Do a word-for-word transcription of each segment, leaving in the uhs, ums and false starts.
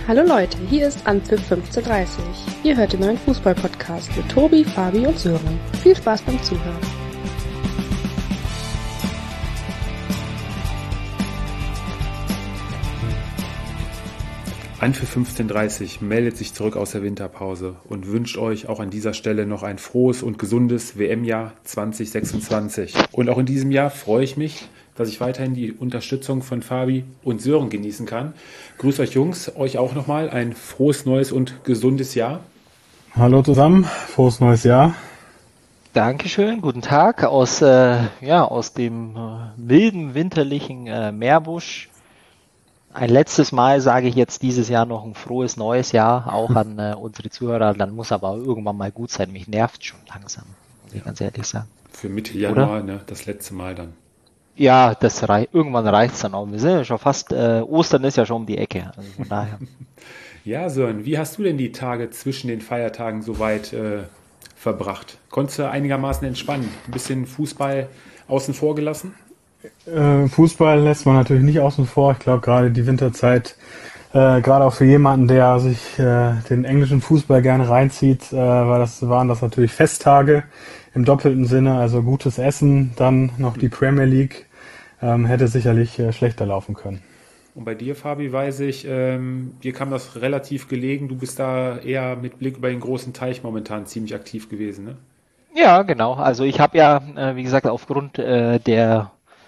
Hallo Leute, hier ist Anpfiff fünfzehn Uhr dreißig. Ihr hört den neuen Fußball-Podcast mit Tobi, Fabi und Sören. Viel Spaß beim Zuhören. Anpfiff fünfzehn Uhr dreißig meldet sich zurück aus der Winterpause und wünscht euch auch an dieser Stelle noch ein frohes und gesundes W M-Jahr zwanzig sechsundzwanzig. Und auch in diesem Jahr freue ich mich, dass ich weiterhin die Unterstützung von Fabi und Sören genießen kann. Grüßt euch Jungs, euch auch nochmal ein frohes, neues und gesundes Jahr. Hallo zusammen, frohes neues Jahr. Dankeschön, guten Tag aus, äh, ja, aus dem äh, milden, winterlichen äh, Meerbusch. Ein letztes Mal sage ich jetzt dieses Jahr noch ein frohes neues Jahr, auch an äh, unsere Zuhörer. Dann muss aber irgendwann mal gut sein. Mich nervt schon langsam, muss ich ja. ganz ehrlich sagen. Für Mitte Januar, ne, das letzte Mal dann. Ja, das rei- irgendwann reicht es dann auch. Wir sind ja schon fast, äh, Ostern ist ja schon um die Ecke. Also von daher. Ja, Sören, wie hast du denn die Tage zwischen den Feiertagen soweit äh, verbracht? Konntest du einigermaßen entspannen? Ein bisschen Fußball außen vor gelassen? Äh, Fußball lässt man natürlich nicht außen vor. Ich glaube, gerade die Winterzeit, äh, gerade auch für jemanden, der sich äh, den englischen Fußball gerne reinzieht, äh, weil das waren das natürlich Festtage im doppelten Sinne, also gutes Essen, dann noch die Premier League, ähm, hätte sicherlich äh, schlechter laufen können. Und bei dir, Fabi, weiß ich, ähm, dir kam das relativ gelegen. Du bist da eher mit Blick über den großen Teich momentan ziemlich aktiv gewesen, ne? Ja, genau. Also ich habe ja, äh, wie gesagt, aufgrund äh, der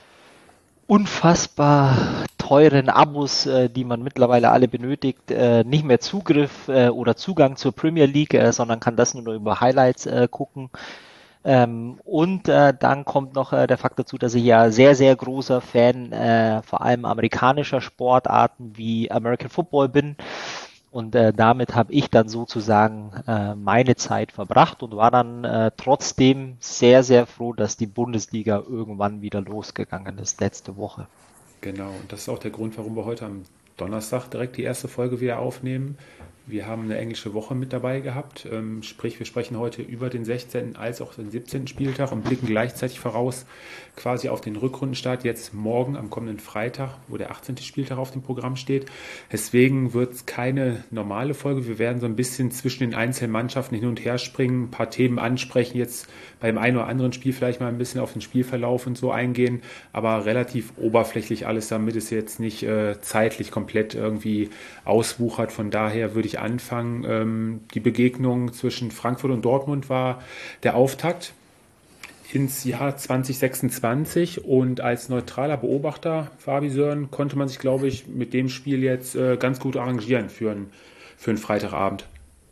unfassbar teuren Abos, äh, die man mittlerweile alle benötigt, äh, nicht mehr Zugriff äh, oder Zugang zur Premier League, äh, sondern kann das nur noch über Highlights äh, gucken. Ähm, und äh, dann kommt noch äh, der Fakt dazu, dass ich ja sehr, sehr großer Fan äh, vor allem amerikanischer Sportarten wie American Football bin. Und äh, damit habe ich dann sozusagen äh, meine Zeit verbracht und war dann äh, trotzdem sehr, sehr froh, dass die Bundesliga irgendwann wieder losgegangen ist, letzte Woche. Genau, und das ist auch der Grund, warum wir heute am Donnerstag direkt die erste Folge wieder aufnehmen. Wir haben eine englische Woche mit dabei gehabt, ähm, sprich wir sprechen heute über den sechzehnten als auch den siebzehnten Spieltag und blicken gleichzeitig voraus quasi auf den Rückrundenstart jetzt morgen am kommenden Freitag, wo der achtzehnte Spieltag auf dem Programm steht. Deswegen wird es keine normale Folge. Wir werden so ein bisschen zwischen den einzelnen Mannschaften hin und her springen, ein paar Themen ansprechen, jetzt beim einen oder anderen Spiel vielleicht mal ein bisschen auf den Spielverlauf und so eingehen, aber relativ oberflächlich alles, damit es jetzt nicht äh, zeitlich komplett irgendwie auswuchert. Von daher würde ich anfangen. Ähm, die Begegnung zwischen Frankfurt und Dortmund war der Auftakt ins Jahr zwanzig sechsundzwanzig und als neutraler Beobachter, Fabi, Sören, konnte man sich, glaube ich, mit dem Spiel jetzt äh, ganz gut arrangieren für einen für einen Freitagabend.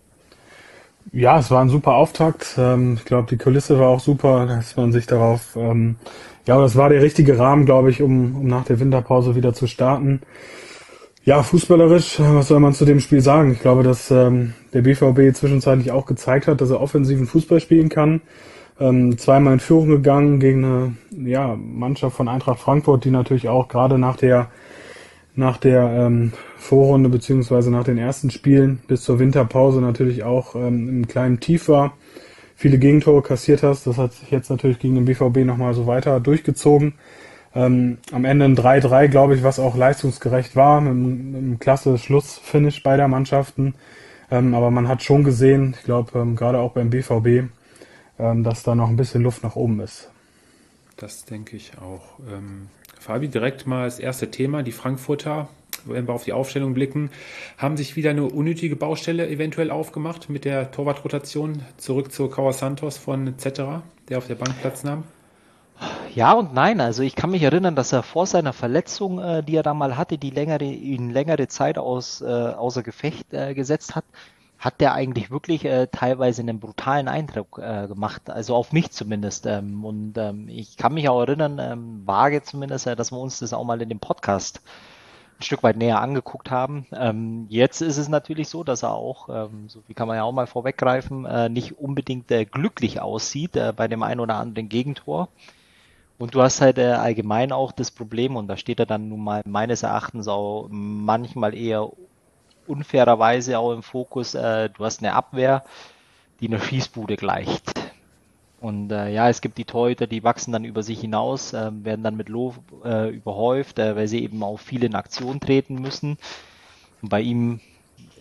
Ja, es war ein super Auftakt. Ähm, ich glaube, die Kulisse war auch super, dass man sich darauf, ähm, ja, das war der richtige Rahmen, glaube ich, um, um nach der Winterpause wieder zu starten. Ja, fußballerisch, was soll man zu dem Spiel sagen? Ich glaube, dass ähm, der B V B zwischenzeitlich auch gezeigt hat, dass er offensiven Fußball spielen kann. Ähm, zweimal in Führung gegangen gegen eine ja, Mannschaft von Eintracht Frankfurt, die natürlich auch gerade nach der nach der ähm, Vorrunde beziehungsweise nach den ersten Spielen bis zur Winterpause natürlich auch ähm, im kleinen Tief war. Viele Gegentore kassiert hast. Das hat sich jetzt natürlich gegen den B V B nochmal so weiter durchgezogen. Ähm, am Ende ein drei drei, glaube ich, was auch leistungsgerecht war, mit einem, mit einem klasse Schlussfinish beider Mannschaften. Ähm, aber man hat schon gesehen, ich glaube, ähm, gerade auch beim B V B, ähm, dass da noch ein bisschen Luft nach oben ist. Das denke ich auch. Ähm, Fabi, direkt mal das erste Thema, die Frankfurter, wenn wir auf die Aufstellung blicken, haben sich wieder eine unnötige Baustelle eventuell aufgemacht mit der Torwartrotation zurück zu Kawa Santos von et cetera, der auf der Bank Platz nahm. Ja und nein, also ich kann mich erinnern, dass er vor seiner Verletzung, äh, die er da mal hatte, die längere, ihn längere Zeit aus, äh, außer Gefecht äh, gesetzt hat, hat der eigentlich wirklich äh, teilweise einen brutalen Eindruck äh, gemacht, also auf mich zumindest. Ähm, und ähm, ich kann mich auch erinnern, ähm, vage zumindest, äh, dass wir uns das auch mal in dem Podcast ein Stück weit näher angeguckt haben. Ähm, jetzt ist es natürlich so, dass er auch, ähm, so wie kann man ja auch mal vorweggreifen, äh, nicht unbedingt äh, glücklich aussieht äh, bei dem einen oder anderen Gegentor. Und du hast halt äh, allgemein auch das Problem, und da steht er dann nun mal meines Erachtens auch manchmal eher unfairerweise auch im Fokus, äh, du hast eine Abwehr, die einer Schießbude gleicht. Und äh, ja, es gibt die Torhüter, die wachsen dann über sich hinaus, äh, werden dann mit Lob äh, überhäuft, äh, weil sie eben auch viel in Aktion treten müssen. Und bei ihm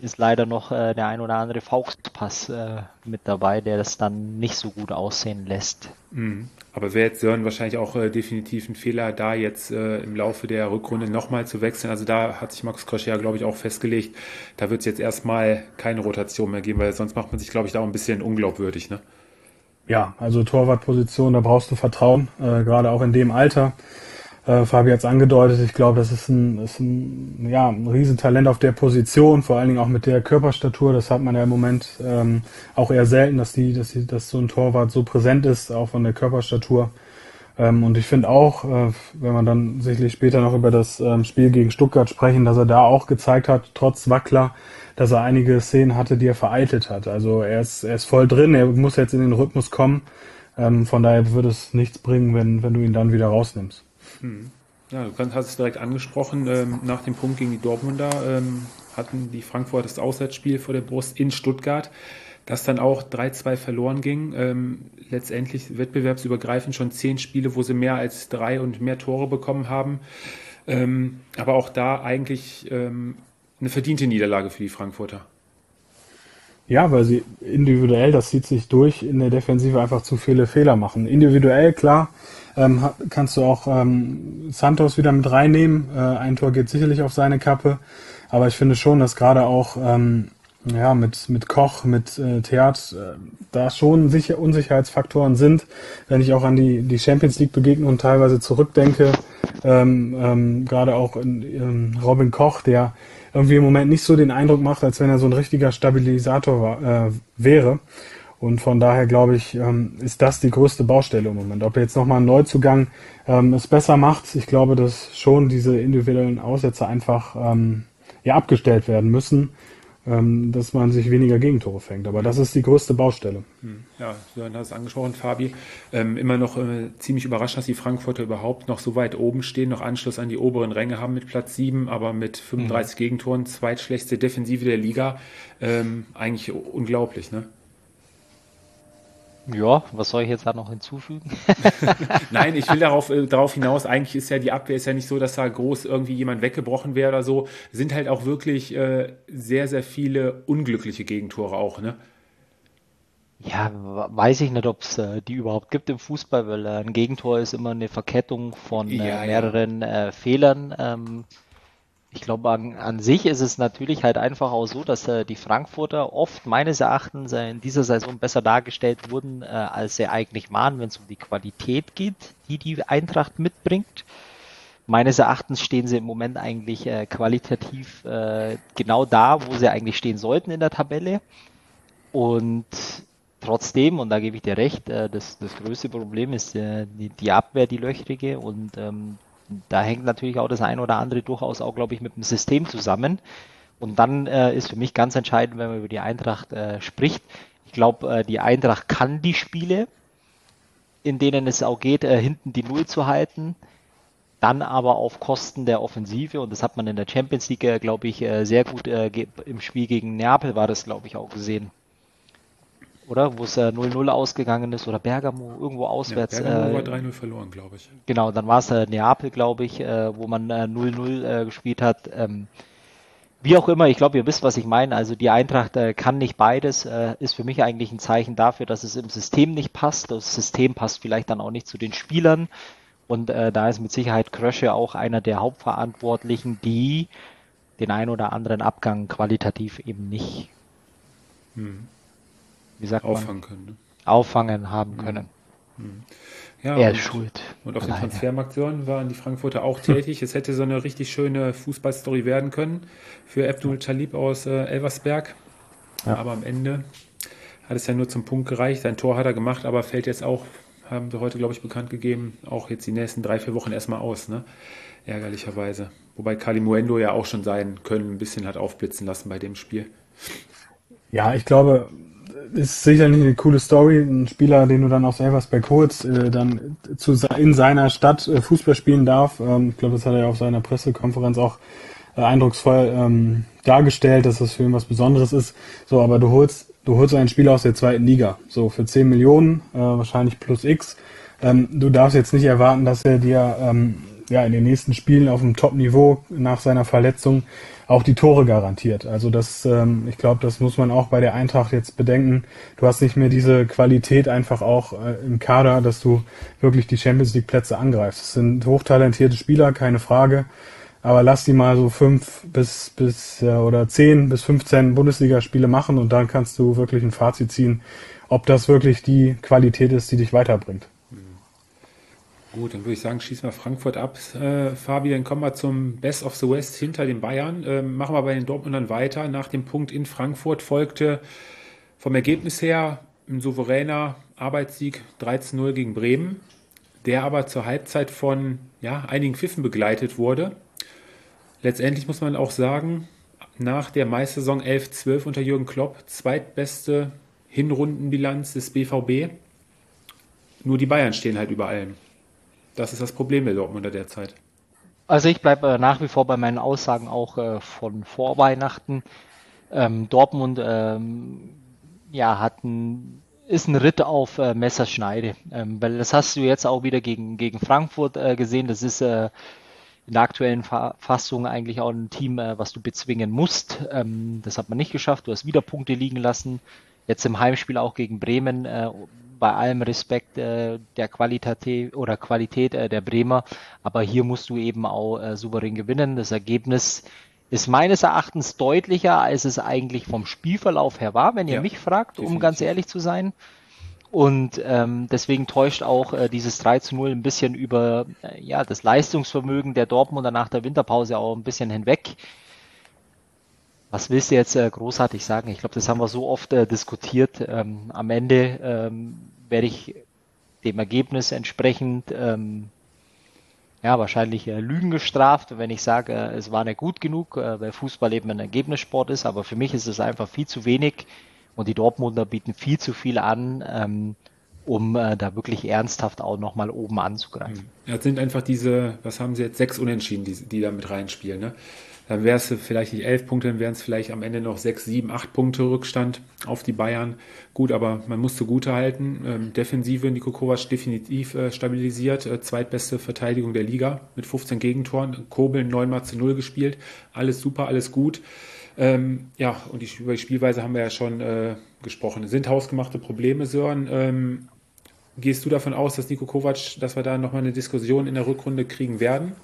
ist leider noch äh, der ein oder andere Faustpass äh, mit dabei, der das dann nicht so gut aussehen lässt. Mhm. Aber wäre jetzt Sören wahrscheinlich auch äh, definitiv ein Fehler, da jetzt äh, im Laufe der Rückrunde nochmal zu wechseln. Also da hat sich Max Krösche ja, glaube ich, auch festgelegt, da wird es jetzt erstmal keine Rotation mehr geben, weil sonst macht man sich, glaube ich, da auch ein bisschen unglaubwürdig, ne? Ja, also Torwartposition, da brauchst du Vertrauen, äh, gerade auch in dem Alter. Äh, Fabi hat es angedeutet, ich glaube, das ist ein, ist ein, ja, ein Riesentalent auf der Position, vor allen Dingen auch mit der Körperstatur. Das hat man ja im Moment ähm, auch eher selten, dass die, dass die, dass so ein Torwart so präsent ist, auch von der Körperstatur. Ähm, und ich finde auch, äh, wenn wir dann sicherlich später noch über das ähm, Spiel gegen Stuttgart sprechen, dass er da auch gezeigt hat, trotz Wackler, dass er einige Szenen hatte, die er vereitelt hat. Also er ist, er ist voll drin, er muss jetzt in den Rhythmus kommen. Ähm, von daher würde es nichts bringen, wenn, wenn du ihn dann wieder rausnimmst. Ja, du kannst, hast es direkt angesprochen, ähm, nach dem Punkt gegen die Dortmunder ähm, hatten die Frankfurter das Auswärtsspiel vor der Brust in Stuttgart, das dann auch drei zwei verloren ging. Ähm, letztendlich wettbewerbsübergreifend schon zehn Spiele, wo sie mehr als drei und mehr Tore bekommen haben. Ähm, aber auch da eigentlich ähm, eine verdiente Niederlage für die Frankfurter. Ja, weil sie individuell, das zieht sich durch, in der Defensive einfach zu viele Fehler machen. Individuell, klar, ähm, kannst du auch ähm, Santos wieder mit reinnehmen. Äh, ein Tor geht sicherlich auf seine Kappe. Aber ich finde schon, dass gerade auch ähm, ja mit mit Koch, mit äh, Theat, äh, da schon sicher Unsicherheitsfaktoren sind. Wenn ich auch an die die Champions League Begegnungen teilweise zurückdenke, ähm, ähm, gerade auch in, in Robin Koch, der irgendwie im Moment nicht so den Eindruck macht, als wenn er so ein richtiger Stabilisator war, äh, wäre. Und von daher glaube ich, ähm, ist das die größte Baustelle im Moment. Ob jetzt nochmal ein Neuzugang ähm, es besser macht, ich glaube, dass schon diese individuellen Aussätze einfach ähm, ja abgestellt werden müssen, ähm, dass man sich weniger Gegentore fängt. Aber das ist die größte Baustelle. Ja, du hast es angesprochen, Fabi. Ähm, immer noch äh, ziemlich überrascht, dass die Frankfurter überhaupt noch so weit oben stehen, noch Anschluss an die oberen Ränge haben mit Platz sieben, aber mit fünfunddreißig mhm. Gegentoren, zweitschlechteste Defensive der Liga. Ähm, eigentlich unglaublich, ne? Ja, was soll ich jetzt da noch hinzufügen? Nein, ich will darauf, äh, darauf hinaus, eigentlich ist ja die Abwehr ist ja nicht so, dass da groß irgendwie jemand weggebrochen wäre oder so. Sind halt auch wirklich äh, sehr, sehr viele unglückliche Gegentore auch, ne? Ja, weiß ich nicht, ob es äh, die überhaupt gibt im Fußball, weil äh, ein Gegentor ist immer eine Verkettung von äh, Ja, mehreren ja. Äh, Fehlern. Ähm, ich glaube, an, an sich ist es natürlich halt einfach auch so, dass äh, die Frankfurter oft meines Erachtens äh, in dieser Saison besser dargestellt wurden, äh, als sie eigentlich waren, wenn es um die Qualität geht, die die Eintracht mitbringt. Meines Erachtens stehen sie im Moment eigentlich äh, qualitativ äh, genau da, wo sie eigentlich stehen sollten in der Tabelle. Und trotzdem, und da gebe ich dir recht, äh, das, das größte Problem ist äh, die, die Abwehr, die löchrige, und ähm, da hängt natürlich auch das ein oder andere durchaus auch, glaube ich, mit dem System zusammen. Und dann äh, ist für mich ganz entscheidend, wenn man über die Eintracht äh, spricht. Ich glaube, äh, die Eintracht kann die Spiele, in denen es auch geht, äh, hinten die Null zu halten, dann aber auf Kosten der Offensive. Und das hat man in der Champions League, äh, glaube ich, äh, sehr gut äh, ge- im Spiel gegen Neapel war das, glaube ich, auch gesehen. Oder? Wo es äh, null null ausgegangen ist, oder Bergamo, irgendwo auswärts. Ja, Bergamo äh, war drei null verloren, glaube ich. Genau, dann war es äh, Neapel, glaube ich, äh, wo man äh, null null äh, gespielt hat. Ähm, wie auch immer, ich glaube, ihr wisst, was ich meine. Also die Eintracht äh, kann nicht beides, äh, ist für mich eigentlich ein Zeichen dafür, dass es im System nicht passt. Das System passt vielleicht dann auch nicht zu den Spielern. Und äh, da ist mit Sicherheit Krösche auch einer der Hauptverantwortlichen, die den ein oder anderen Abgang qualitativ eben nicht Hm. wie sagt Auffangen man, können. Ne? auffangen haben können. Hm. Ja, er und, ist schuld. Und auf den Alleine. Transfermarkt waren die Frankfurter auch tätig. Es hätte so eine richtig schöne Fußballstory werden können für Abdul Talib aus äh, Elversberg. Ja. Aber am Ende hat es ja nur zum Punkt gereicht. Sein Tor hat er gemacht, aber fällt jetzt auch, haben wir heute, glaube ich, bekannt gegeben, auch jetzt die nächsten drei, vier Wochen erstmal aus, ne? Ärgerlicherweise. Wobei Kalimuendo ja auch schon sein Können ein bisschen hat aufblitzen lassen bei dem Spiel. Ja, ich glaube, ist sicherlich eine coole Story. Ein Spieler, den du dann aus Elversberg holst, äh, dann zu, in seiner Stadt äh, Fußball spielen darf. Ähm, ich glaube, das hat er ja auf seiner Pressekonferenz auch äh, eindrucksvoll ähm, dargestellt, dass das für ihn was Besonderes ist. So, aber du holst, du holst einen Spieler aus der zweiten Liga. So, für zehn Millionen, äh, wahrscheinlich plus X. Ähm, du darfst jetzt nicht erwarten, dass er dir, ähm, ja, in den nächsten Spielen auf dem Top-Niveau nach seiner Verletzung auch die Tore garantiert. Also das, ähm, ich glaube, das muss man auch bei der Eintracht jetzt bedenken. Du hast nicht mehr diese Qualität einfach auch äh, im Kader, dass du wirklich die Champions-League-Plätze angreifst. Es sind hochtalentierte Spieler, keine Frage. Aber lass die mal so fünf bis, bis, ja, oder zehn bis fünfzehn Bundesligaspiele machen und dann kannst du wirklich ein Fazit ziehen, ob das wirklich die Qualität ist, die dich weiterbringt. Gut, dann würde ich sagen, schieß mal Frankfurt ab, äh, Fabi, dann kommen wir zum Best of the West hinter den Bayern. Ähm, machen wir bei den Dortmundern weiter. Nach dem Punkt in Frankfurt folgte vom Ergebnis her ein souveräner Arbeitssieg drei zu null gegen Bremen, der aber zur Halbzeit von ja, einigen Pfiffen begleitet wurde. Letztendlich muss man auch sagen, nach der Meistersaison elf zwölf unter Jürgen Klopp, zweitbeste Hinrundenbilanz des B V B. Nur die Bayern stehen halt über allem. Das ist das Problem der Dortmunder derzeit. Also ich bleibe äh, nach wie vor bei meinen Aussagen auch äh, von vor Weihnachten. Ähm, Dortmund ähm, ja, hat ein, ist ein Ritt auf äh, Messerschneide. Ähm, weil das hast du jetzt auch wieder gegen, gegen Frankfurt äh, gesehen. Das ist äh, in der aktuellen Fa- Fassung eigentlich auch ein Team, äh, was du bezwingen musst. Ähm, das hat man nicht geschafft. Du hast wieder Punkte liegen lassen. Jetzt im Heimspiel auch gegen Bremen. Äh, bei allem Respekt äh, der Qualität oder Qualität äh, der Bremer, aber hier musst du eben auch äh, souverän gewinnen. Das Ergebnis ist meines Erachtens deutlicher, als es eigentlich vom Spielverlauf her war, wenn ihr Ja, mich fragt, um definitiv. ganz ehrlich zu sein. Und ähm, deswegen täuscht auch äh, dieses drei zu null ein bisschen über äh, ja, das Leistungsvermögen der Dortmunder nach der Winterpause auch ein bisschen hinweg. Was willst du jetzt äh, großartig sagen? Ich glaube, das haben wir so oft äh, diskutiert. Ähm, am Ende ähm, werde ich dem Ergebnis entsprechend ähm, ja wahrscheinlich äh, Lügen gestraft, wenn ich sage, äh, es war nicht gut genug, äh, weil Fußball eben ein Ergebnissport ist. Aber für mich ist es einfach viel zu wenig und die Dortmunder bieten viel zu viel an, ähm, um äh, da wirklich ernsthaft auch nochmal oben anzugreifen. Ja, es sind einfach diese, was haben sie jetzt, sechs Unentschieden, die, die da mit reinspielen, ne? Dann wäre es vielleicht nicht elf Punkte, dann wären es vielleicht am Ende noch sechs, sieben, acht Punkte Rückstand auf die Bayern. Gut, aber man muss zugute halten. Ähm, Defensive Niko Kovac definitiv äh, stabilisiert. Äh, zweitbeste Verteidigung der Liga mit fünfzehn Gegentoren. Kobel neun mal zu null gespielt. Alles super, alles gut. Ähm, ja, und die, über die Spielweise haben wir ja schon äh, gesprochen. Es sind hausgemachte Probleme, Sören. Ähm, gehst du davon aus, dass Niko Kovac, dass wir da nochmal eine Diskussion in der Rückrunde kriegen werden?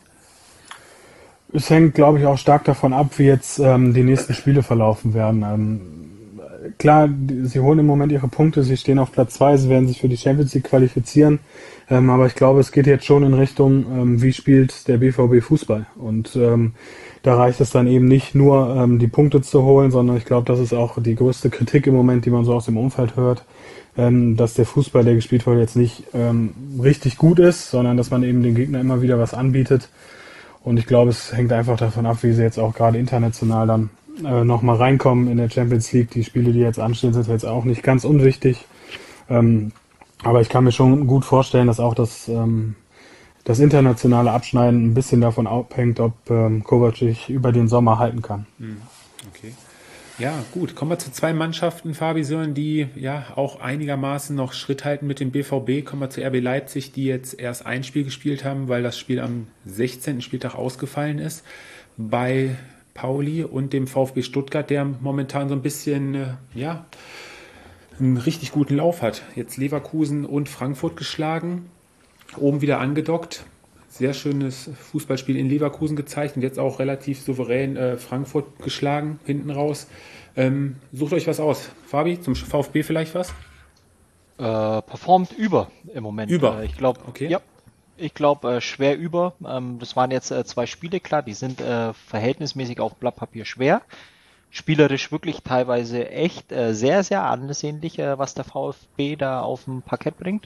Es hängt, glaube ich, auch stark davon ab, wie jetzt ähm, die nächsten Spiele verlaufen werden. Ähm, klar, die, sie holen im Moment ihre Punkte, sie stehen auf Platz zwei, sie werden sich für die Champions League qualifizieren. Ähm, aber ich glaube, es geht jetzt schon in Richtung, ähm, wie spielt der B V B Fußball. Und ähm, da reicht es dann eben nicht nur, ähm, die Punkte zu holen, sondern ich glaube, das ist auch die größte Kritik im Moment, die man so aus dem Umfeld hört, ähm, dass der Fußball, der gespielt wird, jetzt nicht ähm, richtig gut ist, sondern dass man eben den Gegner immer wieder was anbietet. Und ich glaube, es hängt einfach davon ab, wie sie jetzt auch gerade international dann äh, nochmal reinkommen in der Champions League. Die Spiele, die jetzt anstehen, sind jetzt auch nicht ganz unwichtig. Ähm, aber ich kann mir schon gut vorstellen, dass auch das, ähm, das internationale Abschneiden ein bisschen davon abhängt, ob ähm, Kovac sich über den Sommer halten kann. Okay. Ja, gut. Kommen wir zu zwei Mannschaften, Fabi Sören, die ja auch einigermaßen noch Schritt halten mit dem B V B. Kommen wir zu R B Leipzig, die jetzt erst ein Spiel gespielt haben, weil das Spiel am sechzehnten Spieltag ausgefallen ist. Bei Pauli und dem VfB Stuttgart, der momentan so ein bisschen, äh, ja, einen richtig guten Lauf hat. Jetzt Leverkusen und Frankfurt geschlagen, oben wieder angedockt. Sehr schönes Fußballspiel in Leverkusen gezeigt und jetzt auch relativ souverän äh, Frankfurt geschlagen, hinten raus. Ähm, sucht euch was aus. Fabi, zum VfB vielleicht was? Äh, performt über im Moment. Über? Äh, ich glaube, Okay. ja, ich glaube äh, schwer über. Ähm, das waren jetzt äh, zwei Spiele, klar, die sind äh, verhältnismäßig auf Blatt Papier schwer. Spielerisch wirklich teilweise echt äh, sehr, sehr ansehnlich, äh, was der VfB da auf dem Parkett bringt.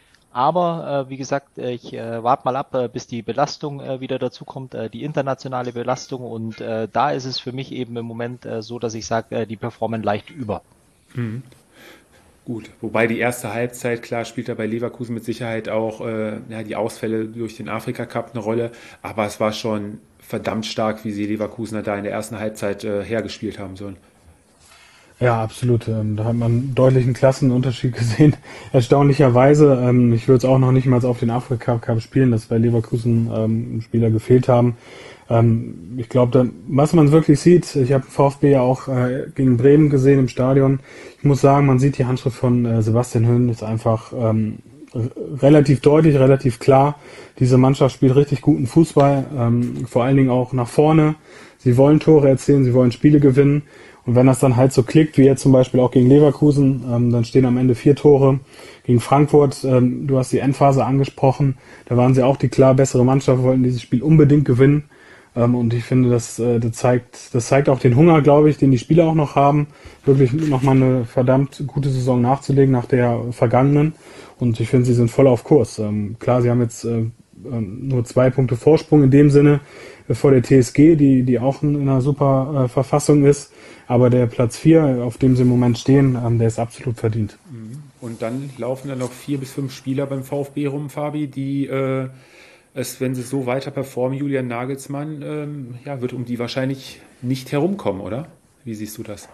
Aber äh, wie gesagt, äh, ich äh, warte mal ab, äh, bis die Belastung äh, wieder dazu kommt, äh, die internationale Belastung. Und äh, da ist es für mich eben im Moment äh, so, dass ich sage, äh, die performen leicht über. Mhm. Gut, wobei die erste Halbzeit, klar, spielt da bei Leverkusen mit Sicherheit auch äh, ja, die Ausfälle durch den Afrika-Cup eine Rolle. Aber es war schon verdammt stark, wie sie Leverkusener da in der ersten Halbzeit äh, hergespielt haben sollen. Ja, absolut. Ähm, Da hat man einen deutlichen Klassenunterschied gesehen. Erstaunlicherweise, ähm, ich würde es auch noch nicht mal auf den Afrika Cup spielen, dass bei Leverkusen ähm, Spieler gefehlt haben. Ähm, ich glaube, was man wirklich sieht, ich habe VfB ja auch äh, gegen Bremen gesehen im Stadion. Ich muss sagen, man sieht die Handschrift von äh, Sebastian Höhn ist einfach ähm, r- relativ deutlich, relativ klar. Diese Mannschaft spielt richtig guten Fußball, ähm, vor allen Dingen auch nach vorne. Sie wollen Tore erzielen, sie wollen Spiele gewinnen. Und wenn das dann halt so klickt, wie jetzt zum Beispiel auch gegen Leverkusen, ähm, dann stehen am Ende vier Tore. Gegen Frankfurt, ähm, du hast die Endphase angesprochen, da waren sie auch die klar bessere Mannschaft, wollten dieses Spiel unbedingt gewinnen. Ähm, und ich finde, das, äh, das zeigt, das zeigt auch den Hunger, glaube ich, den die Spieler auch noch haben, wirklich nochmal eine verdammt gute Saison nachzulegen nach der vergangenen. Und ich finde, sie sind voll auf Kurs. Ähm, klar, sie haben jetzt äh, ähm, nur zwei Punkte Vorsprung in dem Sinne äh, vor der T S G, die, die auch in einer super äh, Verfassung ist. Aber der Platz vier, auf dem sie im Moment stehen, ähm, der ist absolut verdient. Und dann laufen da noch vier bis fünf Spieler beim VfB rum, Fabi, die äh, es, wenn sie so weiter performen, Julian Nagelsmann, ähm, ja, wird um die wahrscheinlich nicht herumkommen, oder? Wie siehst du das?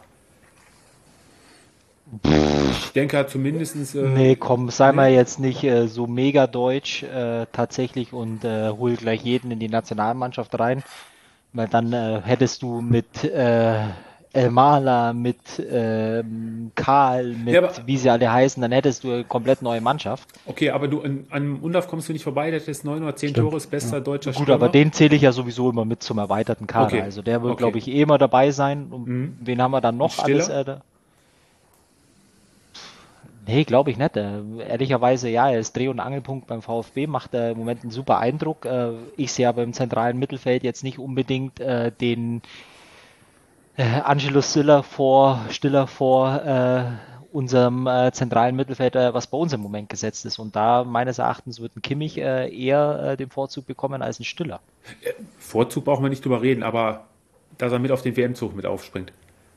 Ich denke zumindest. Äh, Nee, komm, sei nee. mal jetzt nicht äh, so mega deutsch äh, tatsächlich und äh, hol gleich jeden in die Nationalmannschaft rein, weil dann äh, hättest du mit äh, Elmala, mit ähm, Karl, mit Ja, aber- wie sie alle heißen, dann hättest du eine komplett neue Mannschaft. Okay, aber du an, an Undorf kommst du nicht vorbei, der ist neun oder zehn Stimmt, Tore, ist bester deutscher Gut, Stürmer. aber den zähle ich ja sowieso immer mit zum erweiterten Kader. Okay. Also der wird, Okay. glaube ich, eh immer dabei sein. Und Mhm. wen haben wir dann noch Und Stiller? alles? Äh, da? Nee, glaube ich nicht. Äh, ehrlicherweise, ja, er ist Dreh- und Angelpunkt beim VfB, macht äh, im Moment einen super Eindruck. Äh, ich sehe aber im zentralen Mittelfeld jetzt nicht unbedingt äh, den äh, Angelo Stiller vor, Stiller vor äh, unserem äh, zentralen Mittelfeld, äh, was bei uns im Moment gesetzt ist. Und da meines Erachtens wird ein Kimmich äh, eher äh, den Vorzug bekommen als ein Stiller. Vorzug brauchen wir nicht drüber reden, aber dass er mit auf den W M-Zug mit aufspringt.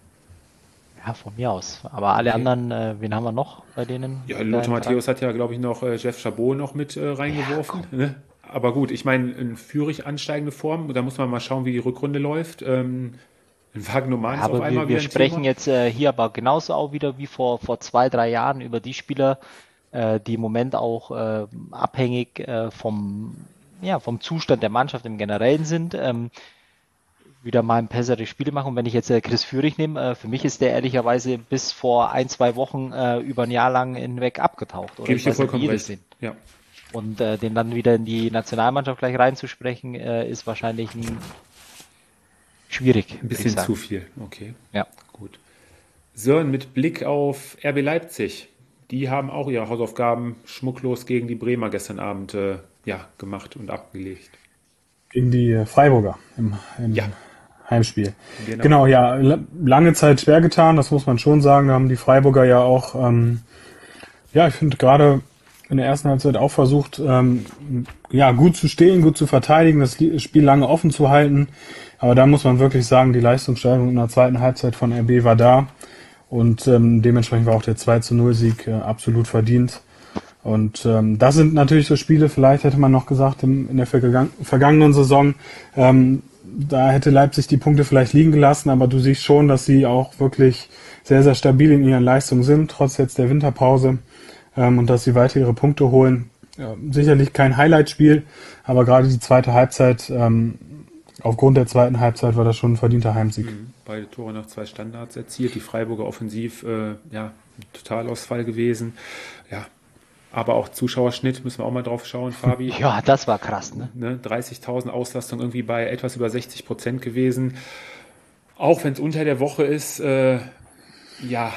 Ja, von mir aus. Aber alle Okay. anderen, äh, wen haben wir noch bei denen? Ja, Da Lothar im Matthäus hat ja, glaube ich, noch äh, Jeff Chabot noch mit äh, reingeworfen. Ne? Aber gut, ich meine, in Fürich ansteigende Form, da muss man mal schauen, wie die Rückrunde läuft. Ähm, in Wagnumann Ja, ist auf aber einmal wir, wir wieder ein sprechen Thema. jetzt äh, hier aber genauso auch wieder wie vor, vor zwei, drei Jahren über die Spieler, äh, die im Moment auch äh, abhängig äh, vom, ja, vom Zustand der Mannschaft im Generellen sind. Ähm, wieder mal ein bessere Spiele machen. Und wenn ich jetzt äh, Chris Führig nehme, äh, für mich ist der ehrlicherweise bis vor ein, zwei Wochen äh, über ein Jahr lang hinweg abgetaucht. Oder Gebe ich dir weiß nicht, vollkommen wie ihr recht. das seht. Ja. Und äh, den dann wieder in die Nationalmannschaft gleich reinzusprechen, äh, ist wahrscheinlich ein schwierig. Ein würd ich bisschen sagen. zu viel. Okay, Ja. gut. Sören, mit Blick auf R B Leipzig. Die haben auch ihre Hausaufgaben schmucklos gegen die Bremer gestern Abend äh, ja, gemacht und abgelegt. Gegen die Freiburger im, im Ja. Heimspiel. Genau. Genau, ja, la- lange Zeit schwer getan, das muss man schon sagen. Da haben die Freiburger ja auch, ähm, ja, ich finde gerade in der ersten Halbzeit auch versucht, ähm, ja, gut zu stehen, gut zu verteidigen, das Li- Spiel lange offen zu halten. Aber da muss man wirklich sagen, die Leistungssteigerung in der zweiten Halbzeit von R B war da. Und ähm, dementsprechend war auch der zwei zu null Sieg äh, absolut verdient. Und ähm, das sind natürlich so Spiele, vielleicht hätte man noch gesagt, im, in der vergang vergangenen Saison, ähm, da hätte Leipzig die Punkte vielleicht liegen gelassen, aber du siehst schon, dass sie auch wirklich sehr, sehr stabil in ihren Leistungen sind, trotz jetzt der Winterpause, ähm, und dass sie weiter ihre Punkte holen. Ja, sicherlich kein Highlight-Spiel, aber gerade die zweite Halbzeit, ähm, aufgrund der zweiten Halbzeit war das schon ein verdienter Heimsieg. Mhm. Beide Tore nach zwei Standards erzielt. Die Freiburger offensiv, äh, ja, ein Totalausfall gewesen. Ja, aber auch Zuschauerschnitt, müssen wir auch mal drauf schauen, Fabi. Ja, das war krass, ne? Ne, dreißigtausend Auslastung irgendwie bei etwas über sechzig Prozent gewesen. Auch wenn es unter der Woche ist, äh, ja,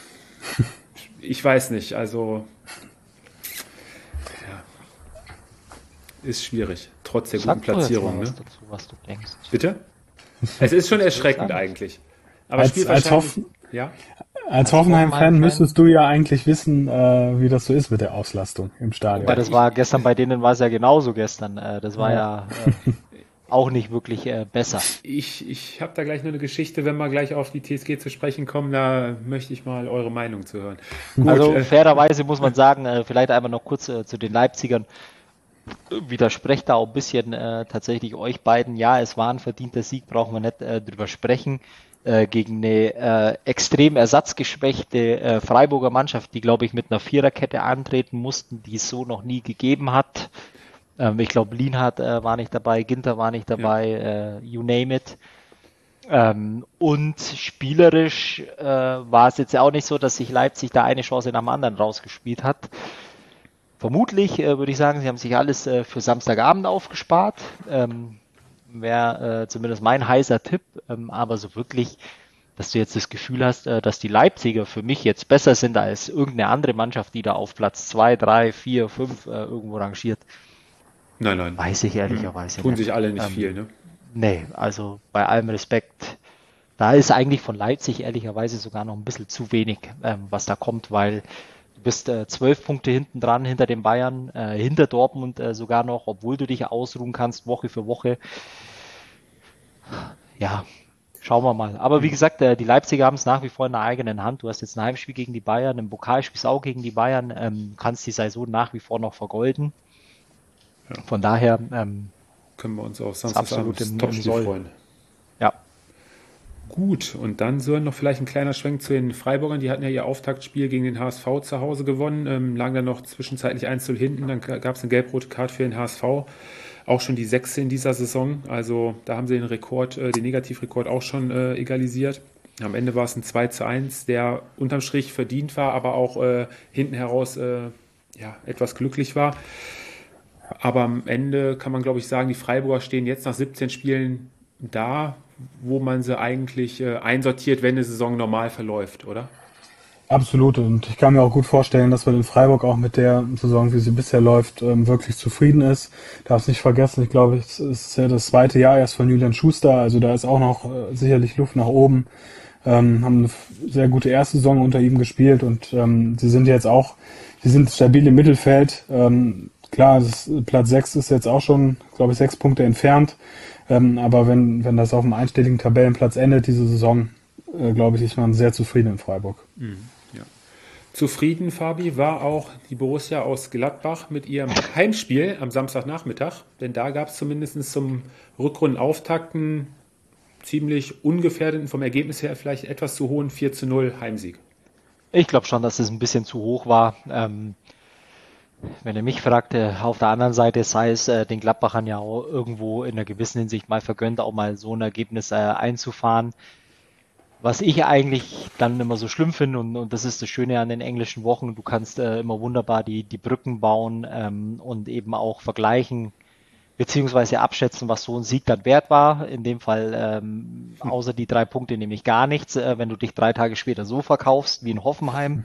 ich weiß nicht, also ja, ist schwierig, trotz der Sag guten doch jetzt Platzierung. mal was Ne? dazu, was du denkst. Bitte? Es ist schon erschreckend sagen? eigentlich. Aber Als- spielt als wahrscheinlich, Hoffen- ja, Als Als Hoffenheim-Fan Hoffenheim-Fan müsstest du ja eigentlich wissen, äh, wie das so ist mit der Auslastung im Stadion. Weil das war gestern bei denen war es ja genauso gestern. Äh, das war ja, äh, auch nicht wirklich äh, besser. ich, ich habe da gleich noch eine Geschichte, wenn wir gleich auf die T S G zu sprechen kommen, da möchte ich mal eure Meinung zu hören. Gut, Also äh, fairerweise muss man sagen, äh, vielleicht einmal noch kurz äh, zu den Leipzigern. widerspreche da auch ein bisschen äh, tatsächlich euch beiden. Ja, es war ein verdienter Sieg, brauchen wir nicht äh, drüber sprechen. Äh, gegen eine äh, extrem ersatzgeschwächte äh, Freiburger Mannschaft, die, glaube ich, mit einer Viererkette antreten mussten, die es so noch nie gegeben hat. Ähm, ich glaube, Lienhardt äh, war nicht dabei, Ginter war nicht dabei, ja. äh, you name it. Ähm, und spielerisch äh, war es jetzt auch nicht so, dass sich Leipzig da eine Chance nach dem anderen rausgespielt hat. Vermutlich äh, würde ich sagen, sie haben sich alles äh, für Samstagabend aufgespart. Ähm, wäre äh, zumindest mein heißer Tipp. Ähm, aber so wirklich, dass du jetzt das Gefühl hast, äh, dass die Leipziger für mich jetzt besser sind als irgendeine andere Mannschaft, die da auf Platz zwei, drei, vier, fünf äh, irgendwo rangiert. Nein, nein. Weiß ich ehrlicherweise nicht. Tun nicht. sich alle nicht ähm, viel, ne? Nee, also bei allem Respekt. Da ist eigentlich von Leipzig ehrlicherweise sogar noch ein bisschen zu wenig, ähm, was da kommt, weil du bist äh, zwölf Punkte hinten dran, hinter den Bayern, äh, hinter Dortmund äh, sogar noch, obwohl du dich ausruhen kannst, Woche für Woche. Ja, schauen wir mal. Aber wie gesagt, äh, die Leipziger haben es nach wie vor in der eigenen Hand. Du hast jetzt ein Heimspiel gegen die Bayern, ein Pokalspiel auch gegen die Bayern, ähm, kannst die Saison nach wie vor noch vergolden. Ja. Von daher ähm, können wir uns auf Samstagabend Topspiel freuen. Ja. Gut, und dann Sören noch vielleicht ein kleiner Schwenk zu den Freiburgern. Die hatten ja ihr Auftaktspiel gegen den H S V zu Hause gewonnen, ähm, lagen dann noch zwischenzeitlich eins zu null hinten. Dann gab es eine gelb-rote Karte für den H S V. Auch schon die sechste in dieser Saison. Also da haben sie den Rekord, äh, den Negativrekord auch schon äh, egalisiert. Am Ende war es ein zwei zu eins, der unterm Strich verdient war, aber auch äh, hinten heraus äh, ja, etwas glücklich war. Aber am Ende kann man, glaube ich, sagen, die Freiburger stehen jetzt nach siebzehn Spielen da, wo man sie eigentlich äh, einsortiert, wenn eine Saison normal verläuft, oder? Absolut. Und ich kann mir auch gut vorstellen, dass man in Freiburg auch mit der Saison, wie sie bisher läuft, ähm, wirklich zufrieden ist. Darf es nicht vergessen, ich glaube, es ist ja das zweite Jahr erst von Julian Schuster, also da ist auch noch äh, sicherlich Luft nach oben. Ähm, haben eine sehr gute erste Saison unter ihm gespielt und ähm, sie sind jetzt auch, sie sind stabil im Mittelfeld. Ähm, klar, das, Platz sechs ist jetzt auch schon, glaube ich, sechs Punkte entfernt. Ähm, aber wenn, wenn das auf einem einstelligen Tabellenplatz endet, diese Saison, äh, glaube ich, ist man sehr zufrieden in Freiburg. Mhm, ja. Zufrieden, Fabi, war auch die Borussia aus Gladbach mit ihrem Heimspiel am Samstagnachmittag. Denn da gab es zumindest zum Rückrundenauftakt einen ziemlich ungefährdeten, vom Ergebnis her vielleicht etwas zu hohen vier zu null Heimsieg. Ich glaube schon, dass es ein bisschen zu hoch war. Ähm, wenn ihr mich fragt, äh, auf der anderen Seite sei es äh, den Gladbachern ja auch irgendwo in einer gewissen Hinsicht mal vergönnt, auch mal so ein Ergebnis äh, einzufahren. Was ich eigentlich dann immer so schlimm finde, und, und das ist das Schöne an den englischen Wochen, du kannst äh, immer wunderbar die, die Brücken bauen ähm, und eben auch vergleichen, beziehungsweise abschätzen, was so ein Sieg dann wert war. In dem Fall ähm, außer die drei Punkte nämlich gar nichts, äh, wenn du dich drei Tage später so verkaufst wie in Hoffenheim.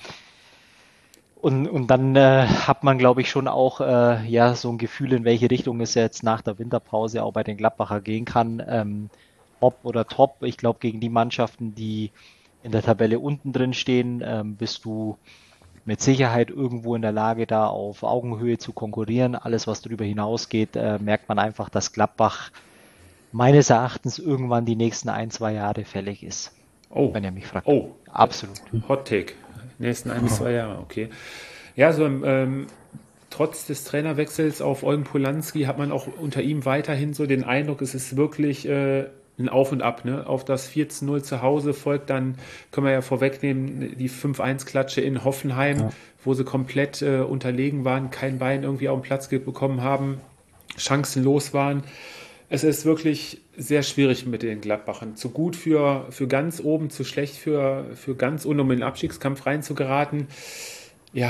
Und, und dann äh, hat man, glaube ich, schon auch äh, ja so ein Gefühl, in welche Richtung es jetzt nach der Winterpause auch bei den Gladbacher gehen kann. Ähm, ob oder top. Ich glaube, gegen die Mannschaften, die in der Tabelle unten drin stehen, ähm, bist du mit Sicherheit irgendwo in der Lage, da auf Augenhöhe zu konkurrieren. Alles, was darüber hinausgeht, äh, merkt man einfach, dass Gladbach meines Erachtens irgendwann die nächsten ein, zwei Jahre fällig ist. Oh. Wenn ihr mich fragt. Oh. Absolut. Hot Take. Nächsten ein bis zwei Jahre, okay. Ja, so ähm, trotz des Trainerwechsels auf Eugen Polanski hat man auch unter ihm weiterhin so den Eindruck, es ist wirklich äh, ein Auf und Ab. Ne? Auf das vier zu null zu Hause folgt dann, können wir ja vorwegnehmen, die fünf eins Klatsche in Hoffenheim, ja, wo sie komplett äh, unterlegen waren, kein Bein irgendwie auf den Platz bekommen haben, chancenlos waren. Es ist wirklich sehr schwierig mit den Gladbachern. Zu gut für, für ganz oben, zu schlecht für, für ganz unten, um in den Abstiegskampf reinzugeraten. Ja.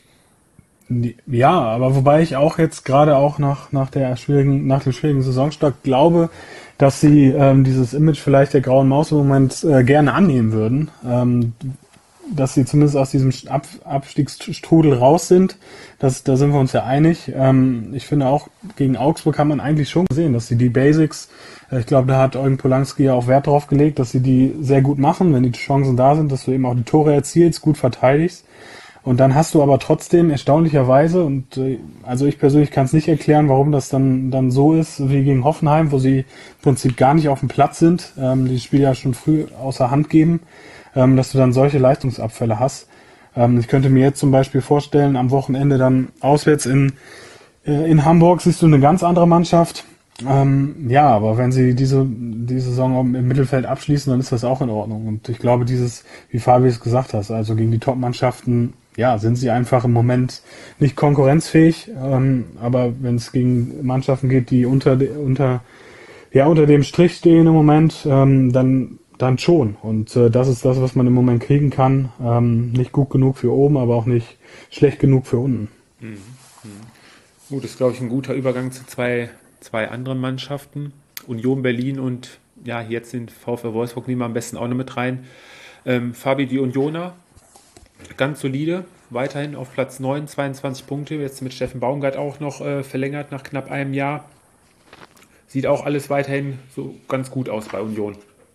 Ja, aber wobei ich auch jetzt gerade auch nach, nach der schwierigen, nach dem schwierigen Saisonstart glaube, dass sie ähm, dieses Image vielleicht der grauen Maus im Moment äh, gerne annehmen würden. Ähm, dass sie zumindest aus diesem Ab- Abstiegsstrudel raus sind. Das, da sind wir uns ja einig. Ähm, ich finde auch, gegen Augsburg kann man eigentlich schon sehen, dass sie die Basics, äh, ich glaube, da hat Eugen Polanski ja auch Wert drauf gelegt, dass sie die sehr gut machen, wenn die Chancen da sind, dass du eben auch die Tore erzielst, gut verteidigst. Und dann hast du aber trotzdem erstaunlicherweise, und äh, also ich persönlich kann es nicht erklären, warum das dann dann so ist wie gegen Hoffenheim, wo sie im Prinzip gar nicht auf dem Platz sind, ähm, die das Spiel ja schon früh außer Hand geben, ähm, dass du dann solche Leistungsabfälle hast. Ähm, ich könnte mir jetzt zum Beispiel vorstellen, am Wochenende dann auswärts in In Hamburg siehst du eine ganz andere Mannschaft. Ähm, ja, aber wenn sie diese, diese Saison im Mittelfeld abschließen, dann ist das auch in Ordnung. Und ich glaube, dieses, wie Fabi es gesagt hat, also gegen die Top-Mannschaften, ja, sind sie einfach im Moment nicht konkurrenzfähig. Ähm, aber wenn es gegen Mannschaften geht, die unter, unter, ja, unter dem Strich stehen im Moment, ähm, dann, dann schon. Und äh, das ist das, was man im Moment kriegen kann. Ähm, nicht gut genug für oben, aber auch nicht schlecht genug für unten. Mhm. Gut, das ist, glaube ich, ein guter Übergang zu zwei, zwei anderen Mannschaften. Union Berlin und ja, jetzt den VfL Wolfsburg nehmen wir am besten auch noch mit rein. Ähm, Fabi, die Unioner, ganz solide, weiterhin auf Platz neun, zweiundzwanzig Punkte, jetzt mit Steffen Baumgart auch noch äh, verlängert nach knapp einem Jahr. Sieht auch alles weiterhin so ganz gut aus bei Union.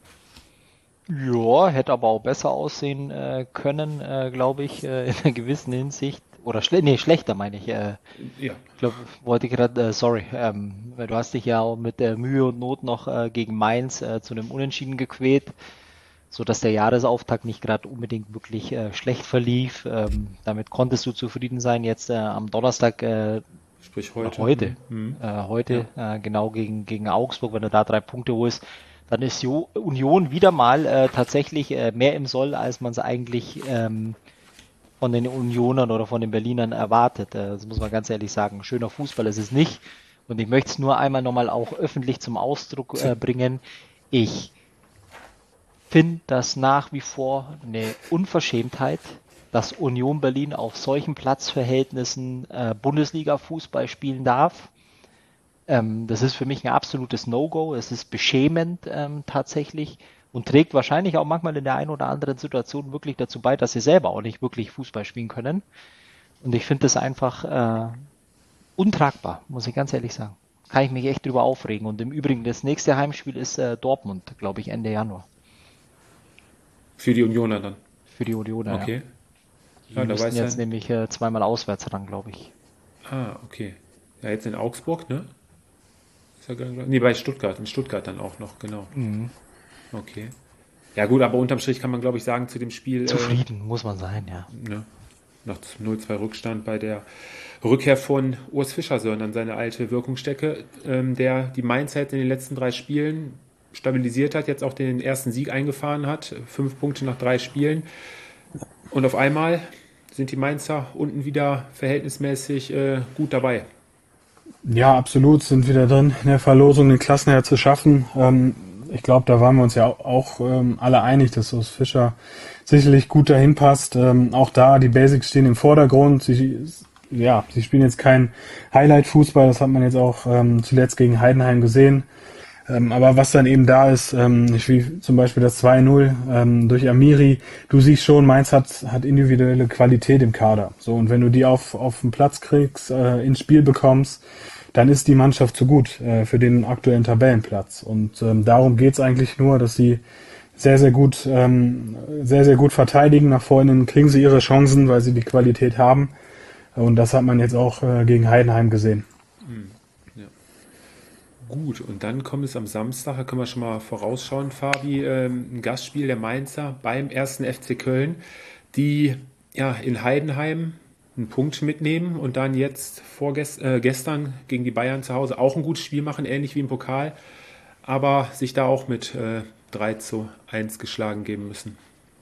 Ja, hätte aber auch besser aussehen äh, können, äh, glaube ich, äh, in einer gewissen Hinsicht. Oder schle nee, schlechter meine ich. Äh, Ja. Ich glaube, wollte ich gerade, äh, sorry, ähm, weil du hast dich ja auch mit der Mühe und Not noch äh, gegen Mainz äh, zu einem Unentschieden gequält, sodass der Jahresauftakt nicht gerade unbedingt wirklich äh, schlecht verlief. Ähm, damit konntest du zufrieden sein. Jetzt äh, am Donnerstag, äh, Sprich oder heute. heute, Mhm. äh, heute äh, genau gegen, gegen Augsburg, wenn du da drei Punkte holst, dann ist jo Union wieder mal äh, tatsächlich äh, mehr im Soll, als man es eigentlich ähm, von den Unionern oder von den Berlinern erwartet. Äh, Das muss man ganz ehrlich sagen. Schöner Fußball ist es nicht. Und ich möchte es nur einmal nochmal auch öffentlich zum Ausdruck äh, bringen. Ich finde das nach wie vor eine Unverschämtheit, dass Union Berlin auf solchen Platzverhältnissen äh, Bundesliga-Fußball spielen darf. Ähm, das ist für mich ein absolutes No-Go. Es ist beschämend ähm, tatsächlich und trägt wahrscheinlich auch manchmal in der einen oder anderen Situation wirklich dazu bei, dass sie selber auch nicht wirklich Fußball spielen können. Und ich finde das einfach äh, untragbar, muss ich ganz ehrlich sagen. Kann ich mich echt drüber aufregen. Und im Übrigen, das nächste Heimspiel ist äh, Dortmund, glaube ich, Ende Januar. Für die Unioner dann. Für die Unioner. Okay. Ja. Die Ja, da müssen weiß jetzt er- nämlich äh, zweimal auswärts ran, glaube ich. Ah, okay. Ja, jetzt in Augsburg, ne? Ist ja gar nicht- Nee, bei Stuttgart. In Stuttgart dann auch noch, genau. Okay. Ja gut, aber unterm Strich kann man, glaube ich, sagen, zu dem Spiel, äh, Zufrieden muss man sein, ja. ne, nach null zwei Rückstand bei der Rückkehr von Urs Fischer an seine alte Wirkungsstätte, ähm, der die Mainzer jetzt in den letzten drei Spielen stabilisiert hat, jetzt auch den ersten Sieg eingefahren hat, fünf Punkte nach drei Spielen. Und auf einmal sind die Mainzer unten wieder verhältnismäßig äh, gut dabei. Ja, absolut, sind wieder drin, in der Verlosung den Klassenerhalt zu schaffen. Ähm, ich glaube, da waren wir uns ja auch, auch ähm, alle einig, dass Urs Fischer sicherlich gut dahin passt. Ähm, auch da, die Basics stehen im Vordergrund. Sie, ja, sie spielen jetzt kein Highlight-Fußball, das hat man jetzt auch ähm, zuletzt gegen Heidenheim gesehen. Ähm, aber was dann eben da ist, ähm, wie zum Beispiel das zwei null ähm, durch Amiri, du siehst schon, Mainz hat, hat individuelle Qualität im Kader. So, und wenn du die auf, auf den Platz kriegst, äh, ins Spiel bekommst, dann ist die Mannschaft zu gut äh, für den aktuellen Tabellenplatz. Und ähm, darum geht's eigentlich nur, dass sie sehr, sehr gut, ähm, sehr, sehr gut verteidigen. Nach vorne kriegen sie ihre Chancen, weil sie die Qualität haben. Und das hat man jetzt auch äh, gegen Heidenheim gesehen. Gut, und dann kommt es am Samstag, da können wir schon mal vorausschauen, Fabi, ähm, ein Gastspiel der Mainzer beim ersten F C Köln, die ja in Heidenheim einen Punkt mitnehmen und dann jetzt vorgest äh, gestern gegen die Bayern zu Hause auch ein gutes Spiel machen, ähnlich wie im Pokal, aber sich da auch mit äh, drei zu eins geschlagen geben müssen.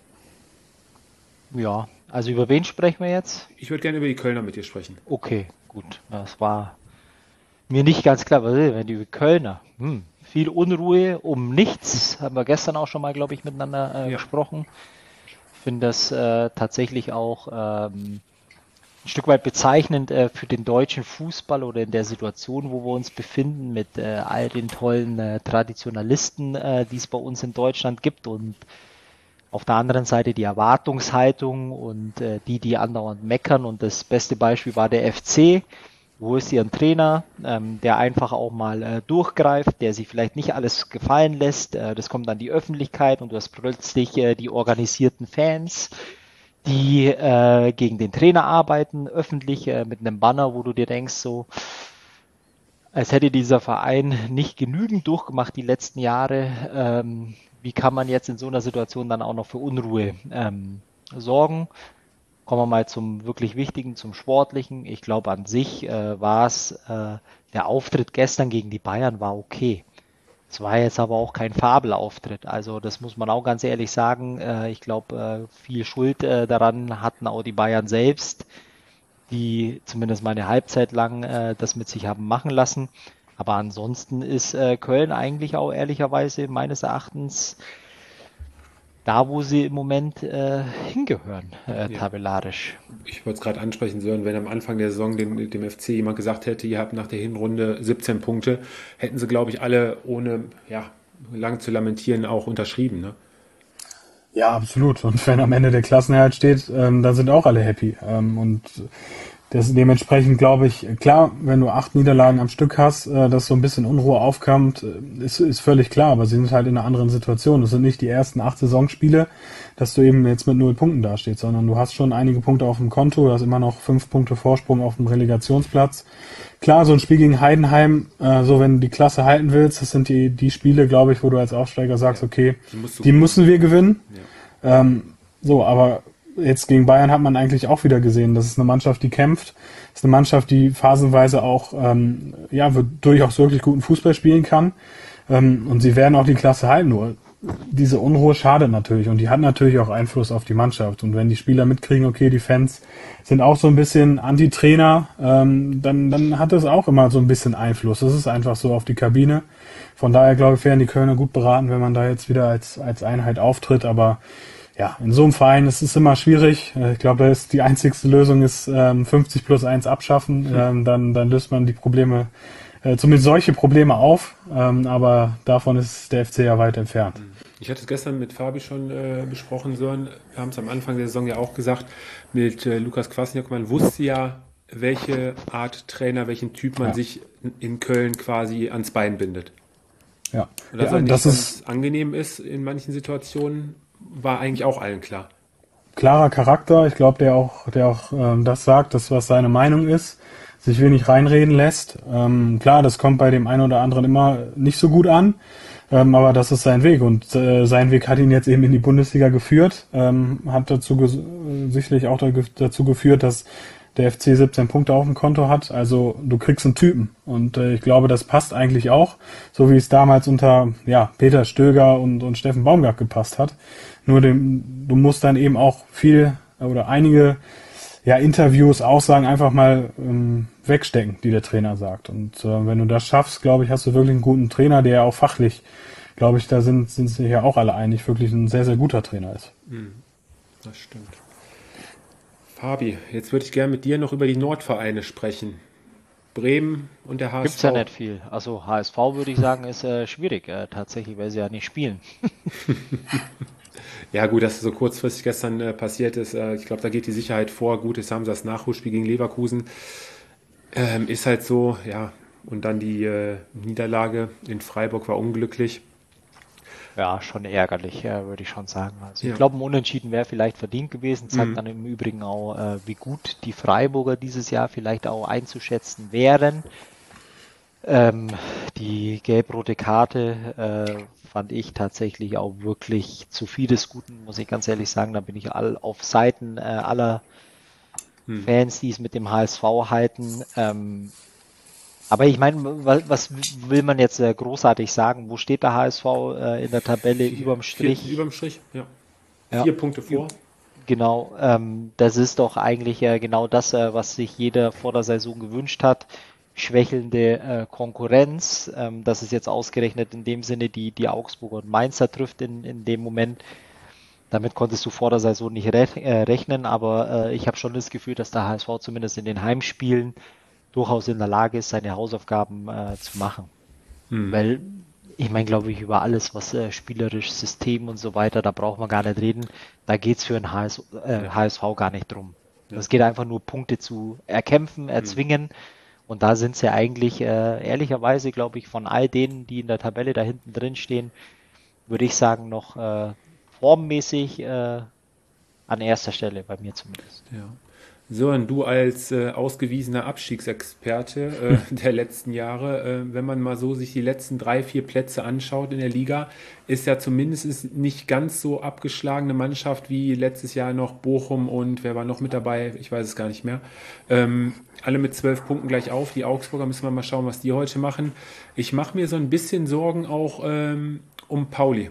Ja, also über wen sprechen wir jetzt? Ich würde gerne über die Kölner mit dir sprechen. Okay, gut. Das war mir nicht ganz klar, was ist, wenn die Kölner, hm, viel Unruhe um nichts, haben wir gestern auch schon mal, glaube ich, miteinander äh, Ja. gesprochen. Ich finde das äh, tatsächlich auch ähm, ein Stück weit bezeichnend äh, für den deutschen Fußball oder in der Situation, wo wir uns befinden, mit äh, all den tollen äh, Traditionalisten, äh, die es bei uns in Deutschland gibt und auf der anderen Seite die Erwartungshaltung und äh, die, die andauernd meckern. Und das beste Beispiel war der F C. Wo ist hier ein Trainer, ähm, der einfach auch mal äh, durchgreift, der sich vielleicht nicht alles gefallen lässt. Äh, das kommt an die Öffentlichkeit und du hast plötzlich äh, die organisierten Fans, die äh, gegen den Trainer arbeiten, öffentlich äh, mit einem Banner, wo du dir denkst, so, als hätte dieser Verein nicht genügend durchgemacht die letzten Jahre. Ähm, wie kann man jetzt in so einer Situation dann auch noch für Unruhe ähm, sorgen? Kommen wir mal zum wirklich Wichtigen, zum Sportlichen. Ich glaube, an sich äh, war es, äh, der Auftritt gestern gegen die Bayern war okay. Es war jetzt aber auch kein Fabelauftritt. Also das muss man auch ganz ehrlich sagen. Äh, ich glaube, äh, viel Schuld äh, daran hatten auch die Bayern selbst, die zumindest mal eine Halbzeit lang äh, das mit sich haben machen lassen. Aber ansonsten ist äh, Köln eigentlich auch ehrlicherweise meines Erachtens da, wo sie im Moment äh, hingehören, äh, Ja. tabellarisch. Ich wollte es gerade ansprechen, Sören, wenn am Anfang der Saison dem, dem F C jemand gesagt hätte, ihr habt nach der Hinrunde siebzehn Punkte, hätten sie, glaube ich, alle ohne ja, lang zu lamentieren auch unterschrieben. Ne? Ja, absolut. Und wenn am Ende der Klassenerhalt steht, ähm, dann sind auch alle happy. Ähm, und das dementsprechend glaube ich, klar, wenn du acht Niederlagen am Stück hast, äh, dass so ein bisschen Unruhe aufkommt, äh, ist, ist völlig klar, aber sie sind halt in einer anderen Situation. Das sind nicht die ersten acht Saisonspiele, dass du eben jetzt mit null Punkten dastehst, sondern du hast schon einige Punkte auf dem Konto, du hast immer noch fünf Punkte Vorsprung auf dem Relegationsplatz. Klar, so ein Spiel gegen Heidenheim, äh, so wenn du die Klasse halten willst, das sind die, die Spiele, glaube ich, wo du als Aufsteiger sagst, okay, Die musst du die gewinnen. müssen wir gewinnen. Ja. Ähm, so, aber jetzt gegen Bayern hat man eigentlich auch wieder gesehen, das ist eine Mannschaft, die kämpft. Das ist eine Mannschaft, die phasenweise auch ähm, ja, durchaus wirklich guten Fußball spielen kann. Ähm, und sie werden auch die Klasse halten. Nur diese Unruhe schadet natürlich und die hat natürlich auch Einfluss auf die Mannschaft. Und wenn die Spieler mitkriegen, okay, die Fans sind auch so ein bisschen Anti-Trainer, ähm, dann, dann hat das auch immer so ein bisschen Einfluss. Das ist einfach so auf die Kabine. Von daher, glaube ich, wären die Kölner gut beraten, wenn man da jetzt wieder als, als Einheit auftritt. Aber ja, in so einem Verein ist es immer schwierig. Ich glaube, da ist die einzigste Lösung ist ähm, fünfzig plus eins abschaffen. Ähm, dann, dann löst man die Probleme, äh, zumindest solche Probleme auf. Ähm, aber davon ist der F C ja weit entfernt. Ich hatte es gestern mit Fabi schon äh, besprochen, Sören. Wir haben es am Anfang der Saison ja auch gesagt, mit äh, Lukas Kwasniok, man wusste ja, welche Art Trainer, welchen Typ man Ja. sich in Köln quasi ans Bein bindet. Ja, Und dass ja er nicht das ganz ist angenehm ist in manchen Situationen, war eigentlich auch allen klar. klarer Charakter. Ich glaube, der auch, der auch ähm, das sagt, das was seine Meinung ist, sich wenig reinreden lässt. Ähm, klar, das kommt bei dem einen oder anderen immer nicht so gut an, ähm, aber das ist sein Weg und äh, sein Weg hat ihn jetzt eben in die Bundesliga geführt, ähm, hat dazu ges- äh, sicherlich auch da, dazu geführt, dass der F C siebzehn Punkte auf dem Konto hat. Also du kriegst einen Typen und äh, ich glaube, das passt eigentlich auch, so wie es damals unter ja Peter Stöger und, und Steffen Baumgart gepasst hat. Nur dem, du musst dann eben auch viel oder einige ja, Interviews, Aussagen einfach mal ähm, wegstecken, die der Trainer sagt. Und äh, wenn du das schaffst, glaube ich, hast du wirklich einen guten Trainer, der auch fachlich, glaube ich, da sind, sind sich ja auch alle einig, wirklich ein sehr, sehr guter Trainer ist. Das stimmt. Fabi, jetzt würde ich gerne mit dir noch über die Nordvereine sprechen. Bremen und der H S V. Gibt's ja nicht viel. Also H S V würde ich sagen, ist äh, schwierig äh, tatsächlich, weil sie ja nicht spielen. Ja gut, dass es so kurzfristig gestern äh, passiert ist. Äh, ich glaube, da geht die Sicherheit vor. Gut, jetzt haben sie das Nachholspiel gegen Leverkusen. Ähm, ist halt so, ja. Und dann die äh, Niederlage in Freiburg war unglücklich. Ja, schon ärgerlich, äh, würde ich schon sagen. Also Ja. ich glaube, ein Unentschieden wäre vielleicht verdient gewesen. Zeigt dann im Übrigen auch, äh, wie gut die Freiburger dieses Jahr vielleicht auch einzuschätzen wären. Ähm, die gelb-rote Karte äh, fand ich tatsächlich auch wirklich zu viel des Guten, muss ich ganz ehrlich sagen. Da bin ich all auf Seiten äh, aller Fans, die es mit dem H S V halten. Ähm, aber ich meine, was, was will man jetzt äh, großartig sagen? Wo steht der H S V äh, in der Tabelle überm Strich? Vier, überm Strich, ja. Ja. Vier Punkte vor. Genau, ähm, das ist doch eigentlich äh, genau das, äh, was sich jeder vor der Saison gewünscht hat. Schwächelnde äh, Konkurrenz, ähm, dass es jetzt ausgerechnet in dem Sinne die, die Augsburger und Mainzer trifft in, in dem Moment. Damit konntest du vor der Saison nicht rech äh, rechnen, aber äh, ich habe schon das Gefühl, dass der H S V zumindest in den Heimspielen durchaus in der Lage ist, seine Hausaufgaben äh, zu machen. Hm. Weil ich meine, glaube ich, über alles, was äh, spielerisch, System und so weiter, da braucht man gar nicht reden. Da geht's für ein H S, äh, H S V gar nicht drum. Es geht einfach nur, Punkte zu erkämpfen, erzwingen. Und da sind sie eigentlich äh, ehrlicherweise, glaube ich, von all denen, die in der Tabelle da hinten drin stehen, würde ich sagen, noch äh, formmäßig äh, an erster Stelle, bei mir zumindest. Ja. So, und du als äh, ausgewiesener Abstiegsexperte äh, der letzten Jahre, äh, wenn man mal so sich die letzten drei, vier Plätze anschaut in der Liga, ist ja zumindest nicht ganz so abgeschlagene Mannschaft wie letztes Jahr noch Bochum und wer war noch mit dabei? Ich weiß es gar nicht mehr. Ähm, alle mit zwölf Punkten gleich auf. Die Augsburger müssen wir mal schauen, was die heute machen. Ich mache mir so ein bisschen Sorgen auch ähm, um Pauli.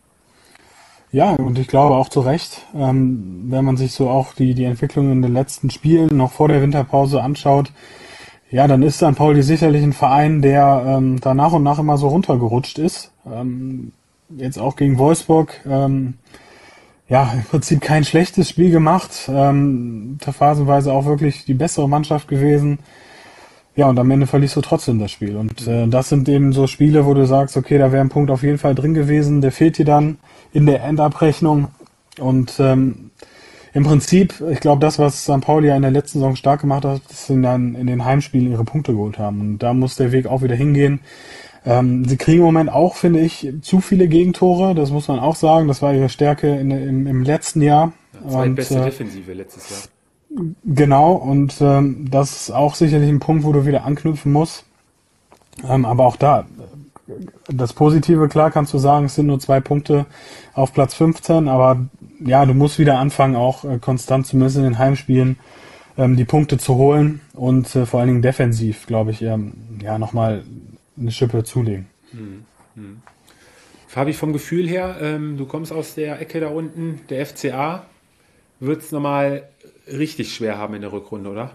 Ja, und ich glaube auch zu Recht, ähm, wenn man sich so auch die, die Entwicklung in den letzten Spielen noch vor der Winterpause anschaut, ja, dann ist Sankt Pauli sicherlich ein Verein, der ähm, da nach und nach immer so runtergerutscht ist. Ähm, jetzt auch gegen Wolfsburg, ähm, ja, im Prinzip kein schlechtes Spiel gemacht, ähm, phasenweise auch wirklich die bessere Mannschaft gewesen. Ja, und am Ende verlierst du trotzdem das Spiel. Und äh, das sind eben so Spiele, wo du sagst, okay, da wäre ein Punkt auf jeden Fall drin gewesen, der fehlt dir dann in der Endabrechnung. Und ähm, im Prinzip, ich glaube, das, was Sankt Pauli ja in der letzten Saison stark gemacht hat, ist in, dann in den Heimspielen ihre Punkte geholt haben. Und da muss der Weg auch wieder hingehen. Ähm, sie kriegen im Moment auch, finde ich, zu viele Gegentore. Das muss man auch sagen. Das war ihre Stärke in, im, im letzten Jahr. Ja, zweitbeste äh, Defensive letztes Jahr. Genau, und ähm, das ist auch sicherlich ein Punkt, wo du wieder anknüpfen musst. Ähm, aber auch da, das Positive, klar kannst du sagen, es sind nur zwei Punkte auf Platz fünfzehn, aber ja, du musst wieder anfangen, auch äh, konstant zumindest in den Heimspielen ähm, die Punkte zu holen und äh, vor allen Dingen defensiv, glaube ich, ähm, ja, nochmal eine Schippe zulegen. Hm, hm. Fabi, vom Gefühl her, ähm, du kommst aus der Ecke da unten, der F C A, wird es nochmal richtig schwer haben in der Rückrunde, oder?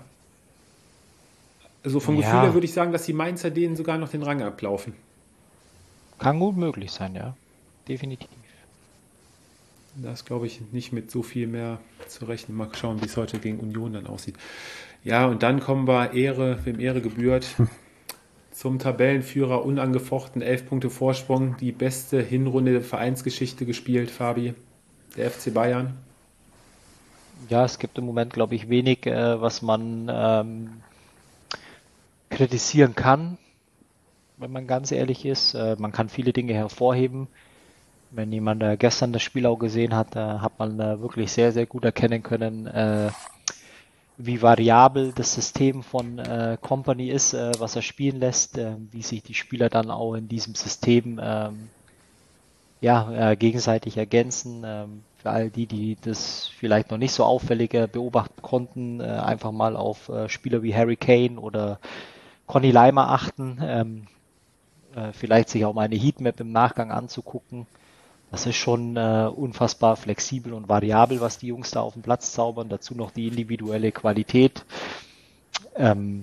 Also vom Ja. Gefühl her würde ich sagen, dass die Mainzer denen sogar noch den Rang ablaufen. Kann gut möglich sein, ja. Definitiv. Das glaube ich nicht mit so viel mehr zu rechnen. Mal schauen, wie es heute gegen Union dann aussieht. Ja, und dann kommen wir, Ehre, wem Ehre gebührt, zum Tabellenführer, unangefochten, elf Punkte Vorsprung, die beste Hinrunde der Vereinsgeschichte gespielt, Fabi, der F C Bayern. Ja, es gibt im Moment, glaube ich, wenig, äh, was man ähm, kritisieren kann, wenn man ganz ehrlich ist. Äh, man kann viele Dinge hervorheben. Wenn jemand äh, gestern das Spiel auch gesehen hat, äh, hat man äh, wirklich sehr, sehr gut erkennen können, äh, wie variabel das System von äh, Company ist, äh, was er spielen lässt, äh, wie sich die Spieler dann auch in diesem System ähm, ja, äh, gegenseitig ergänzen. Ähm, für all die, die das vielleicht noch nicht so auffällig äh, beobachten konnten, äh, einfach mal auf äh, Spieler wie Harry Kane oder Conny Leimer achten, ähm, äh, vielleicht sich auch mal eine Heatmap im Nachgang anzugucken. Das ist schon äh, unfassbar flexibel und variabel, was die Jungs da auf dem Platz zaubern. Dazu noch die individuelle Qualität. Ähm,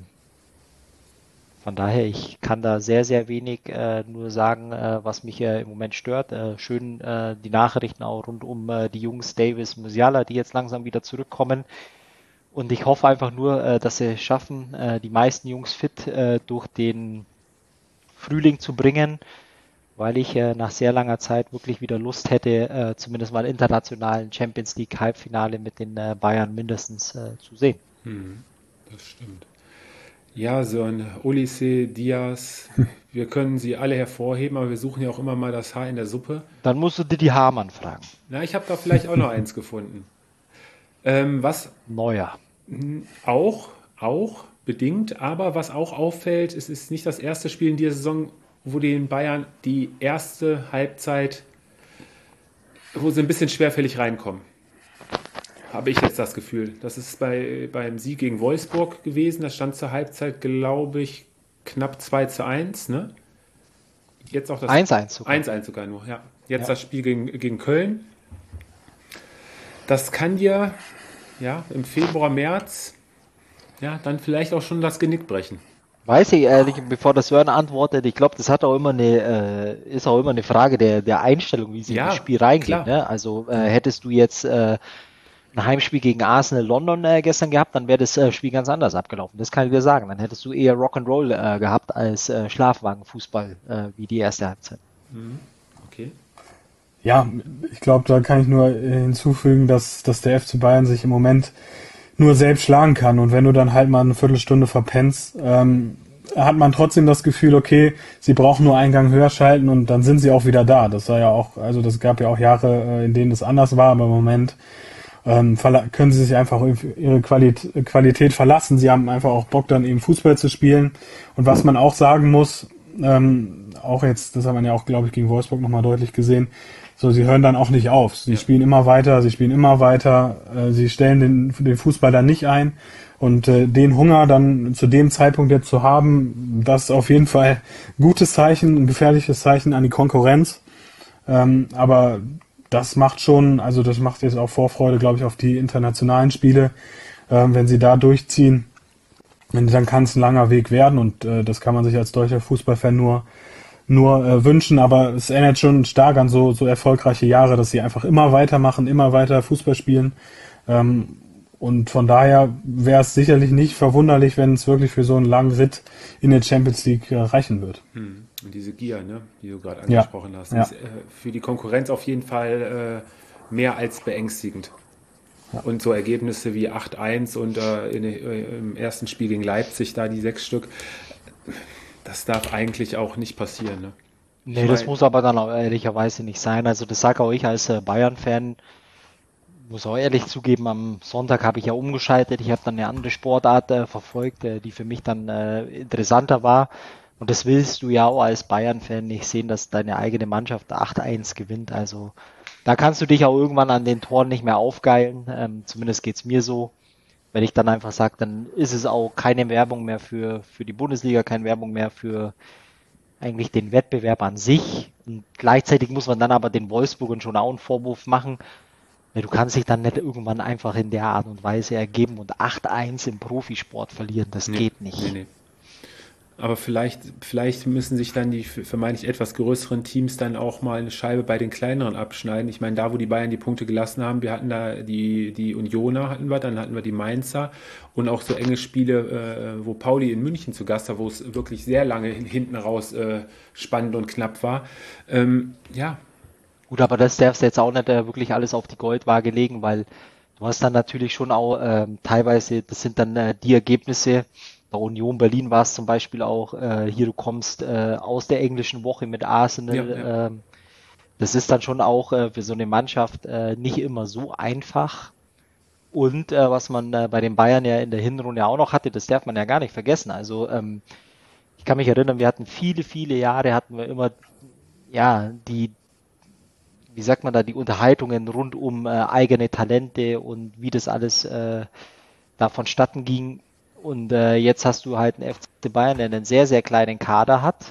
von daher, ich kann da sehr, sehr wenig äh, nur sagen, äh, was mich äh, im Moment stört. Äh, schön äh, die Nachrichten auch rund um äh, die Jungs Davis, Musiala, die jetzt langsam wieder zurückkommen. Und ich hoffe einfach nur, äh, dass sie schaffen, äh, die meisten Jungs fit äh, durch den Frühling zu bringen, weil ich äh, nach sehr langer Zeit wirklich wieder Lust hätte, äh, zumindest mal internationalen Champions League Halbfinale mit den äh, Bayern mindestens äh, zu sehen. Hm, das stimmt. Ja, so ein Olise, Diaz, wir können sie alle hervorheben, aber wir suchen ja auch immer mal das Haar in der Suppe. Dann musst du dir die Hamann fragen. Na, ich habe da vielleicht auch noch eins gefunden. Ähm, was Neuer. auch, auch bedingt, aber was auch auffällt, es ist nicht das erste Spiel in dieser Saison, wo den Bayern die erste Halbzeit, wo sie ein bisschen schwerfällig reinkommen. Habe ich jetzt das Gefühl. Das ist bei, beim Sieg gegen Wolfsburg gewesen. Da stand zur Halbzeit, glaube ich, knapp zwei zu eins. Ne? Jetzt auch das eins eins sogar. eins eins sogar nur, ja. Jetzt Ja. das Spiel gegen, gegen Köln. Das kann dir ja, im Februar, März ja, dann vielleicht auch schon das Genick brechen. Weiß ich ehrlich, bevor das Sören antwortet, ich glaube, das hat auch immer eine, äh, ist auch immer eine Frage der, der Einstellung, wie sie Ja, in das Spiel reingeht. klar. Ne? Also äh, hättest du jetzt äh, ein Heimspiel gegen Arsenal London äh, gestern gehabt, dann wäre das äh, Spiel ganz anders abgelaufen. Das kann ich dir sagen. Dann hättest du eher Rock'n'Roll äh, gehabt als äh, Schlafwagenfußball äh, wie die erste Halbzeit. Okay. Ja, ich glaube, da kann ich nur äh, hinzufügen, dass, dass der F C Bayern sich im Moment nur selbst schlagen kann. Und wenn du dann halt mal eine Viertelstunde verpennst, ähm, hat man trotzdem das Gefühl, okay, sie brauchen nur einen Gang höher schalten und dann sind sie auch wieder da. Das war ja auch, also das gab ja auch Jahre, äh, in denen es anders war, aber im Moment ähm, können sie sich einfach auf ihre Qualität, Qualität verlassen. Sie haben einfach auch Bock, dann eben Fußball zu spielen. Und was man auch sagen muss, ähm, auch jetzt, das hat man ja auch, glaube ich, gegen Wolfsburg nochmal deutlich gesehen, so, sie hören dann auch nicht auf. Sie ja. spielen immer weiter, sie spielen immer weiter, äh, sie stellen den, den Fußball dann nicht ein. Und äh, den Hunger dann zu dem Zeitpunkt jetzt zu haben, das ist auf jeden Fall ein gutes Zeichen, ein gefährliches Zeichen an die Konkurrenz. Ähm, aber das macht schon, also das macht jetzt auch Vorfreude, glaube ich, auf die internationalen Spiele. Ähm, wenn sie da durchziehen, dann kann es ein langer Weg werden und äh, das kann man sich als deutscher Fußballfan nur nur äh, wünschen. Aber es erinnert schon stark an so so erfolgreiche Jahre, dass sie einfach immer weitermachen, immer weiter Fußball spielen. Ähm, und von daher wäre es sicherlich nicht verwunderlich, wenn es wirklich für so einen langen Ritt in der Champions League äh, reichen wird. Hm. Und diese Gier, ne, die du gerade angesprochen ja. hast, ja. ist äh, für die Konkurrenz auf jeden Fall äh, mehr als beängstigend. Ja. Und so Ergebnisse wie acht eins und äh, in, äh, im ersten Spiel gegen Leipzig, da die sechs Stück, das darf eigentlich auch nicht passieren. Ne? Nee, ich das mein, muss aber dann auch ehrlicherweise nicht sein. Also das sage auch ich als äh, Bayern-Fan, muss auch ehrlich zugeben, am Sonntag habe ich ja umgeschaltet. Ich habe dann eine andere Sportart äh, verfolgt, äh, die für mich dann äh, interessanter war. Und das willst du ja auch als Bayern-Fan nicht sehen, dass deine eigene Mannschaft acht eins gewinnt. Also da kannst du dich auch irgendwann an den Toren nicht mehr aufgeilen. Ähm, zumindest geht's mir so. Wenn ich dann einfach sage, dann ist es auch keine Werbung mehr für, für die Bundesliga, keine Werbung mehr für eigentlich den Wettbewerb an sich. Und gleichzeitig muss man dann aber den Wolfsburgern schon auch einen Vorwurf machen. Du kannst dich dann nicht irgendwann einfach in der Art und Weise ergeben und acht eins im Profisport verlieren. Das nee, geht nicht. Nee, nee. Aber vielleicht, vielleicht müssen sich dann die vermeintlich etwas größeren Teams dann auch mal eine Scheibe bei den kleineren abschneiden. Ich meine, da, wo die Bayern die Punkte gelassen haben, wir hatten da die, die Unioner hatten wir, dann hatten wir die Mainzer und auch so enge Spiele, äh, wo Pauli in München zu Gast war, wo es wirklich sehr lange hinten raus äh, spannend und knapp war. Ähm, ja. Gut, aber das darfst du jetzt auch nicht äh, wirklich alles auf die Goldwaage legen, weil du hast dann natürlich schon auch äh, teilweise, das sind dann äh, die Ergebnisse. Bei Union Berlin war es zum Beispiel auch, äh, hier du kommst äh, aus der englischen Woche mit Arsenal. Ja, ja. Ähm, das ist dann schon auch äh, für so eine Mannschaft äh, nicht immer so einfach. Und äh, was man äh, bei den Bayern ja in der Hinrunde auch noch hatte, das darf man ja gar nicht vergessen. Also ähm, ich kann mich erinnern, wir hatten viele, viele Jahre, hatten wir immer, ja, die, wie sagt man da, die Unterhaltungen rund um äh, eigene Talente und wie das alles äh, da vonstatten ging. Und äh, jetzt hast du halt einen F C Bayern, der einen sehr, sehr kleinen Kader hat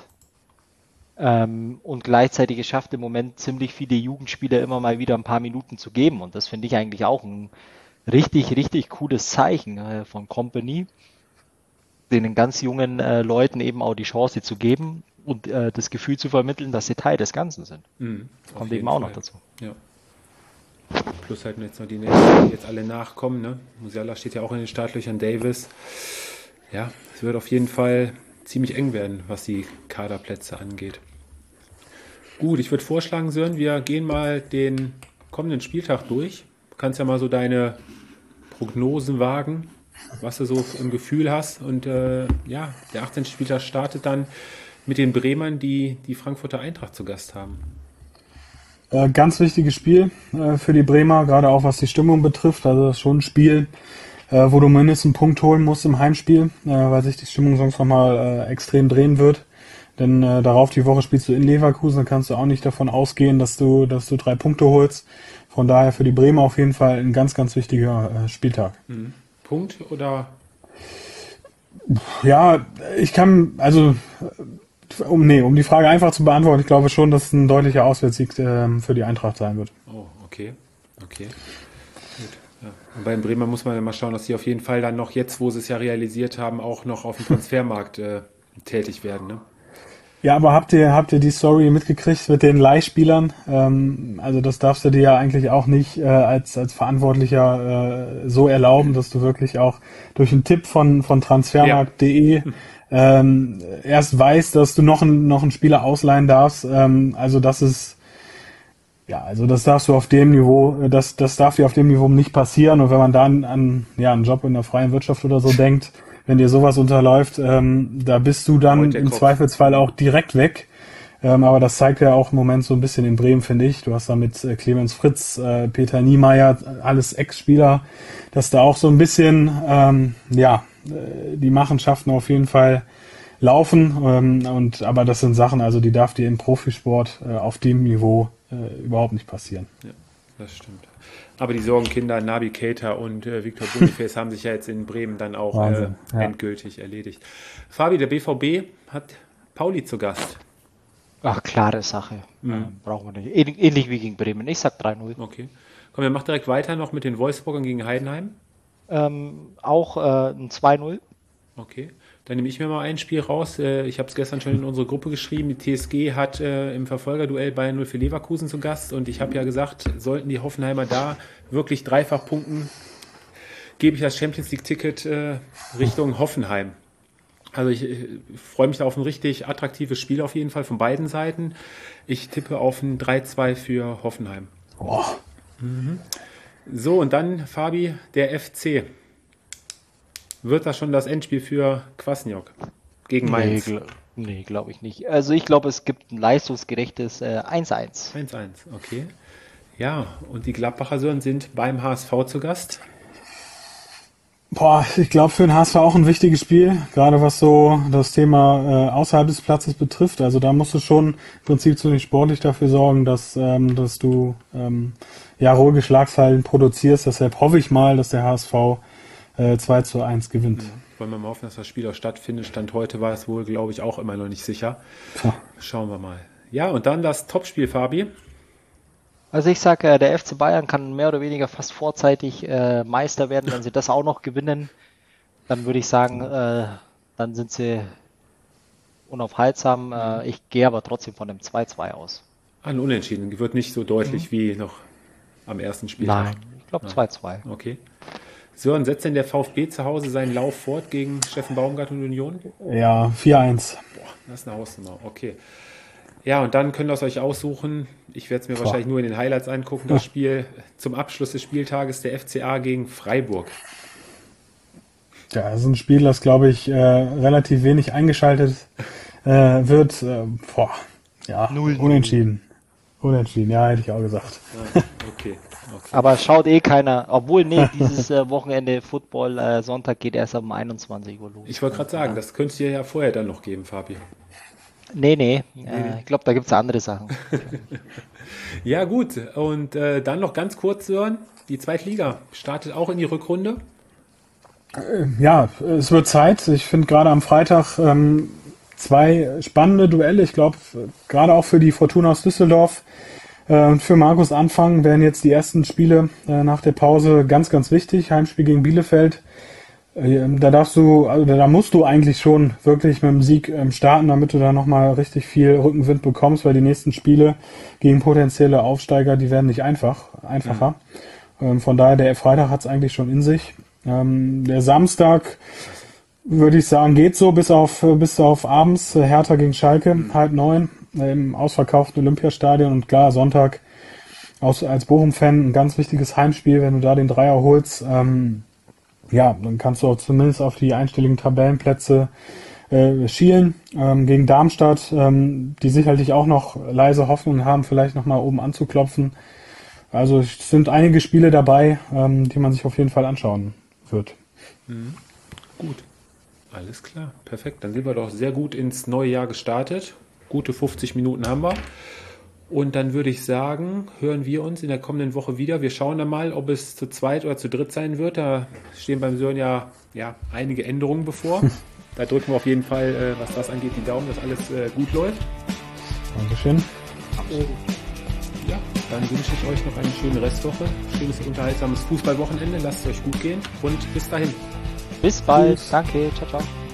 ähm, und gleichzeitig es schafft im Moment ziemlich viele Jugendspieler immer mal wieder ein paar Minuten zu geben. Und das finde ich eigentlich auch ein richtig, richtig cooles Zeichen äh, von Kompany, den ganz jungen äh, Leuten eben auch die Chance zu geben und äh, das Gefühl zu vermitteln, dass sie Teil des Ganzen sind. Mhm, kommt eben auch Fall. noch dazu. Ja. Plus halt jetzt noch die nächsten, die jetzt alle nachkommen. Ne? Musiala steht ja auch in den Startlöchern, Davis. Ja, es wird auf jeden Fall ziemlich eng werden, was die Kaderplätze angeht. Gut, ich würde vorschlagen, Sören, wir gehen mal den kommenden Spieltag durch. Du kannst ja mal so deine Prognosen wagen, was du so im Gefühl hast. Und äh, ja, der achtzehnte Spieltag startet dann mit den Bremern, die die Frankfurter Eintracht zu Gast haben. Äh, ganz wichtiges Spiel äh, für die Bremer, gerade auch was die Stimmung betrifft. Also das ist schon ein Spiel, äh, wo du mindestens einen Punkt holen musst im Heimspiel, äh, weil sich die Stimmung sonst nochmal äh, extrem drehen wird. Denn äh, darauf die Woche spielst du in Leverkusen, dann kannst du auch nicht davon ausgehen, dass du dass du drei Punkte holst. Von daher für die Bremer auf jeden Fall ein ganz, ganz wichtiger äh, Spieltag. Mhm. Punkt oder? Ja, ich kann, also um nee, um die Frage einfach zu beantworten, ich glaube schon, dass es ein deutlicher Auswärtssieg äh, für die Eintracht sein wird. Oh, okay. Okay. Gut. Ja. Und bei den Bremer muss man ja mal schauen, dass sie auf jeden Fall dann noch jetzt, wo sie es ja realisiert haben, auch noch auf dem Transfermarkt äh, tätig werden, ne? Ja, aber habt ihr habt ihr die Story mitgekriegt mit den Leihspielern? Ähm, also das darfst du dir ja eigentlich auch nicht äh, als als Verantwortlicher äh, so erlauben, dass du wirklich auch durch einen Tipp von von transfermarkt punkt de ja. ähm, erst weißt, dass du noch einen noch einen Spieler ausleihen darfst. Ähm, also das ist ja, also das darfst du auf dem Niveau, das das darf dir auf dem Niveau nicht passieren. Und wenn man dann an ja einen Job in der freien Wirtschaft oder so denkt, wenn dir sowas unterläuft, ähm, da bist du dann im Zweifelsfall auch direkt weg. Ähm, aber das zeigt ja auch im Moment so ein bisschen in Bremen, finde ich. Du hast da mit äh, Clemens Fritz, äh, Peter Niemeyer, alles Ex-Spieler, dass da auch so ein bisschen, ähm, ja, äh, die Machenschaften auf jeden Fall laufen. Ähm, und aber das sind Sachen, also die darf dir im Profisport äh, auf dem Niveau äh, überhaupt nicht passieren. Ja, das stimmt. Aber die Sorgenkinder Naby Keita und äh, Victor Boniface haben sich ja jetzt in Bremen dann auch Wahnsinn, äh, ja. endgültig erledigt. Fabi, der B V B hat Pauli zu Gast. Ach, klare Sache. Mhm. Ähm, brauchen wir nicht. Ähn- Ähnlich wie gegen Bremen. Ich sag drei null. Okay. Komm, wir machen direkt weiter noch mit den Wolfsburgern gegen Heidenheim. Ähm, auch äh, ein zwei null. Okay. Dann nehme ich mir mal ein Spiel raus. Äh, ich habe es gestern schon in unsere Gruppe geschrieben. Die T S G hat äh, im Verfolgerduell Bayern null für Leverkusen zu Gast. Und ich habe ja gesagt, sollten die Hoffenheimer da wirklich dreifach punkten, gebe ich das Champions League-Ticket äh, Richtung Hoffenheim. Also ich, ich freue mich da auf ein richtig attraktives Spiel auf jeden Fall von beiden Seiten. Ich tippe auf ein drei zwei für Hoffenheim. Oh. Mhm. So, und dann, Fabi, der F C. Wird das schon das Endspiel für Kwasniok gegen Mainz? Nee, gl- nee glaube ich nicht. Also ich glaube, es gibt ein leistungsgerechtes äh, eins eins. eins eins, okay. Ja, und die Gladbacher Sören sind beim H S V zu Gast. Boah, ich glaube für den H S V auch ein wichtiges Spiel, gerade was so das Thema äh, außerhalb des Platzes betrifft. Also da musst du schon im Prinzip ziemlich sportlich dafür sorgen, dass ähm, dass du ähm, ja ruhige Schlagzeilen produzierst. Deshalb hoffe ich mal, dass der H S V äh, zwei zu eins gewinnt. Ja, wollen wir mal hoffen, dass das Spiel auch stattfindet. Stand heute war es wohl, glaube ich, auch immer noch nicht sicher. Ja. Schauen wir mal. Ja, und dann das Topspiel, Fabi. Also ich sage, äh, der F C Bayern kann mehr oder weniger fast vorzeitig äh, Meister werden, wenn sie das auch noch gewinnen. Dann würde ich sagen, äh, dann sind sie unaufhaltsam. Äh, ich gehe aber trotzdem von dem zwei zwei aus. Ein Unentschieden. Wird nicht so deutlich mhm. wie noch am ersten Spiel. Nein, ich glaube zwei zwei. Okay. Sören, setzt denn der VfB zu Hause seinen Lauf fort gegen Steffen Baumgart und Union? Ja, vier eins. Boah, das ist eine Hausnummer. Okay. Ja, und dann könnt ihr es euch aussuchen. Ich werde es mir Boah. wahrscheinlich nur in den Highlights angucken. Das Spiel zum Abschluss des Spieltages, der F C A gegen Freiburg. Ja, das ist ein Spiel, das, glaube ich, äh, relativ wenig eingeschaltet äh, wird. Äh, boah, ja, Null. Unentschieden. Unentschieden, ja, hätte ich auch gesagt. Ah, okay. Okay. Aber schaut eh keiner, obwohl, nee, dieses äh, Wochenende Football, äh, Sonntag geht erst um einundzwanzig Uhr los. Ich wollte gerade sagen, das könnte dir ja vorher dann noch geben, Fabi. Nee, nee, äh, ich glaube, da gibt es andere Sachen. Ja, gut, und äh, dann noch ganz kurz, Sören, die Zweitliga startet auch in die Rückrunde. Ja, es wird Zeit. Ich finde gerade am Freitag ähm, zwei spannende Duelle. Ich glaube, gerade auch für die Fortuna aus Düsseldorf und für Markus Anfang werden jetzt die ersten Spiele äh, nach der Pause ganz, ganz wichtig. Heimspiel gegen Bielefeld. Äh, da darfst du, also da musst du eigentlich schon wirklich mit dem Sieg ähm, starten, damit du da nochmal richtig viel Rückenwind bekommst, weil die nächsten Spiele gegen potenzielle Aufsteiger, die werden nicht einfach, einfacher. Mhm. Ähm, von daher, der Freitag hat es eigentlich schon in sich. Ähm, der Samstag, würde ich sagen, geht so bis auf, bis auf abends. Hertha gegen Schalke, mhm. halb neun. Im ausverkauften Olympiastadion und klar, Sonntag aus, als Bochum-Fan ein ganz wichtiges Heimspiel, wenn du da den Dreier holst, ähm, ja, dann kannst du auch zumindest auf die einstelligen Tabellenplätze äh, schielen. Ähm, gegen Darmstadt, ähm, die sicherlich auch noch leise Hoffnung haben, vielleicht nochmal oben anzuklopfen. Also es sind einige Spiele dabei, ähm, die man sich auf jeden Fall anschauen wird. Mhm. Gut, alles klar, perfekt. Dann sind wir doch sehr gut ins neue Jahr gestartet. Gute fünfzig Minuten haben wir. Und dann würde ich sagen, hören wir uns in der kommenden Woche wieder. Wir schauen dann mal, ob es zu zweit oder zu dritt sein wird. Da stehen beim Sören ja, ja einige Änderungen bevor. Da drücken wir auf jeden Fall, äh, was das angeht, die Daumen, dass alles äh, gut läuft. Dankeschön. Und ja, dann wünsche ich euch noch eine schöne Restwoche. Schönes, unterhaltsames Fußballwochenende. Lasst es euch gut gehen und bis dahin. Bis bald. Tschüss. Danke. Ciao, ciao.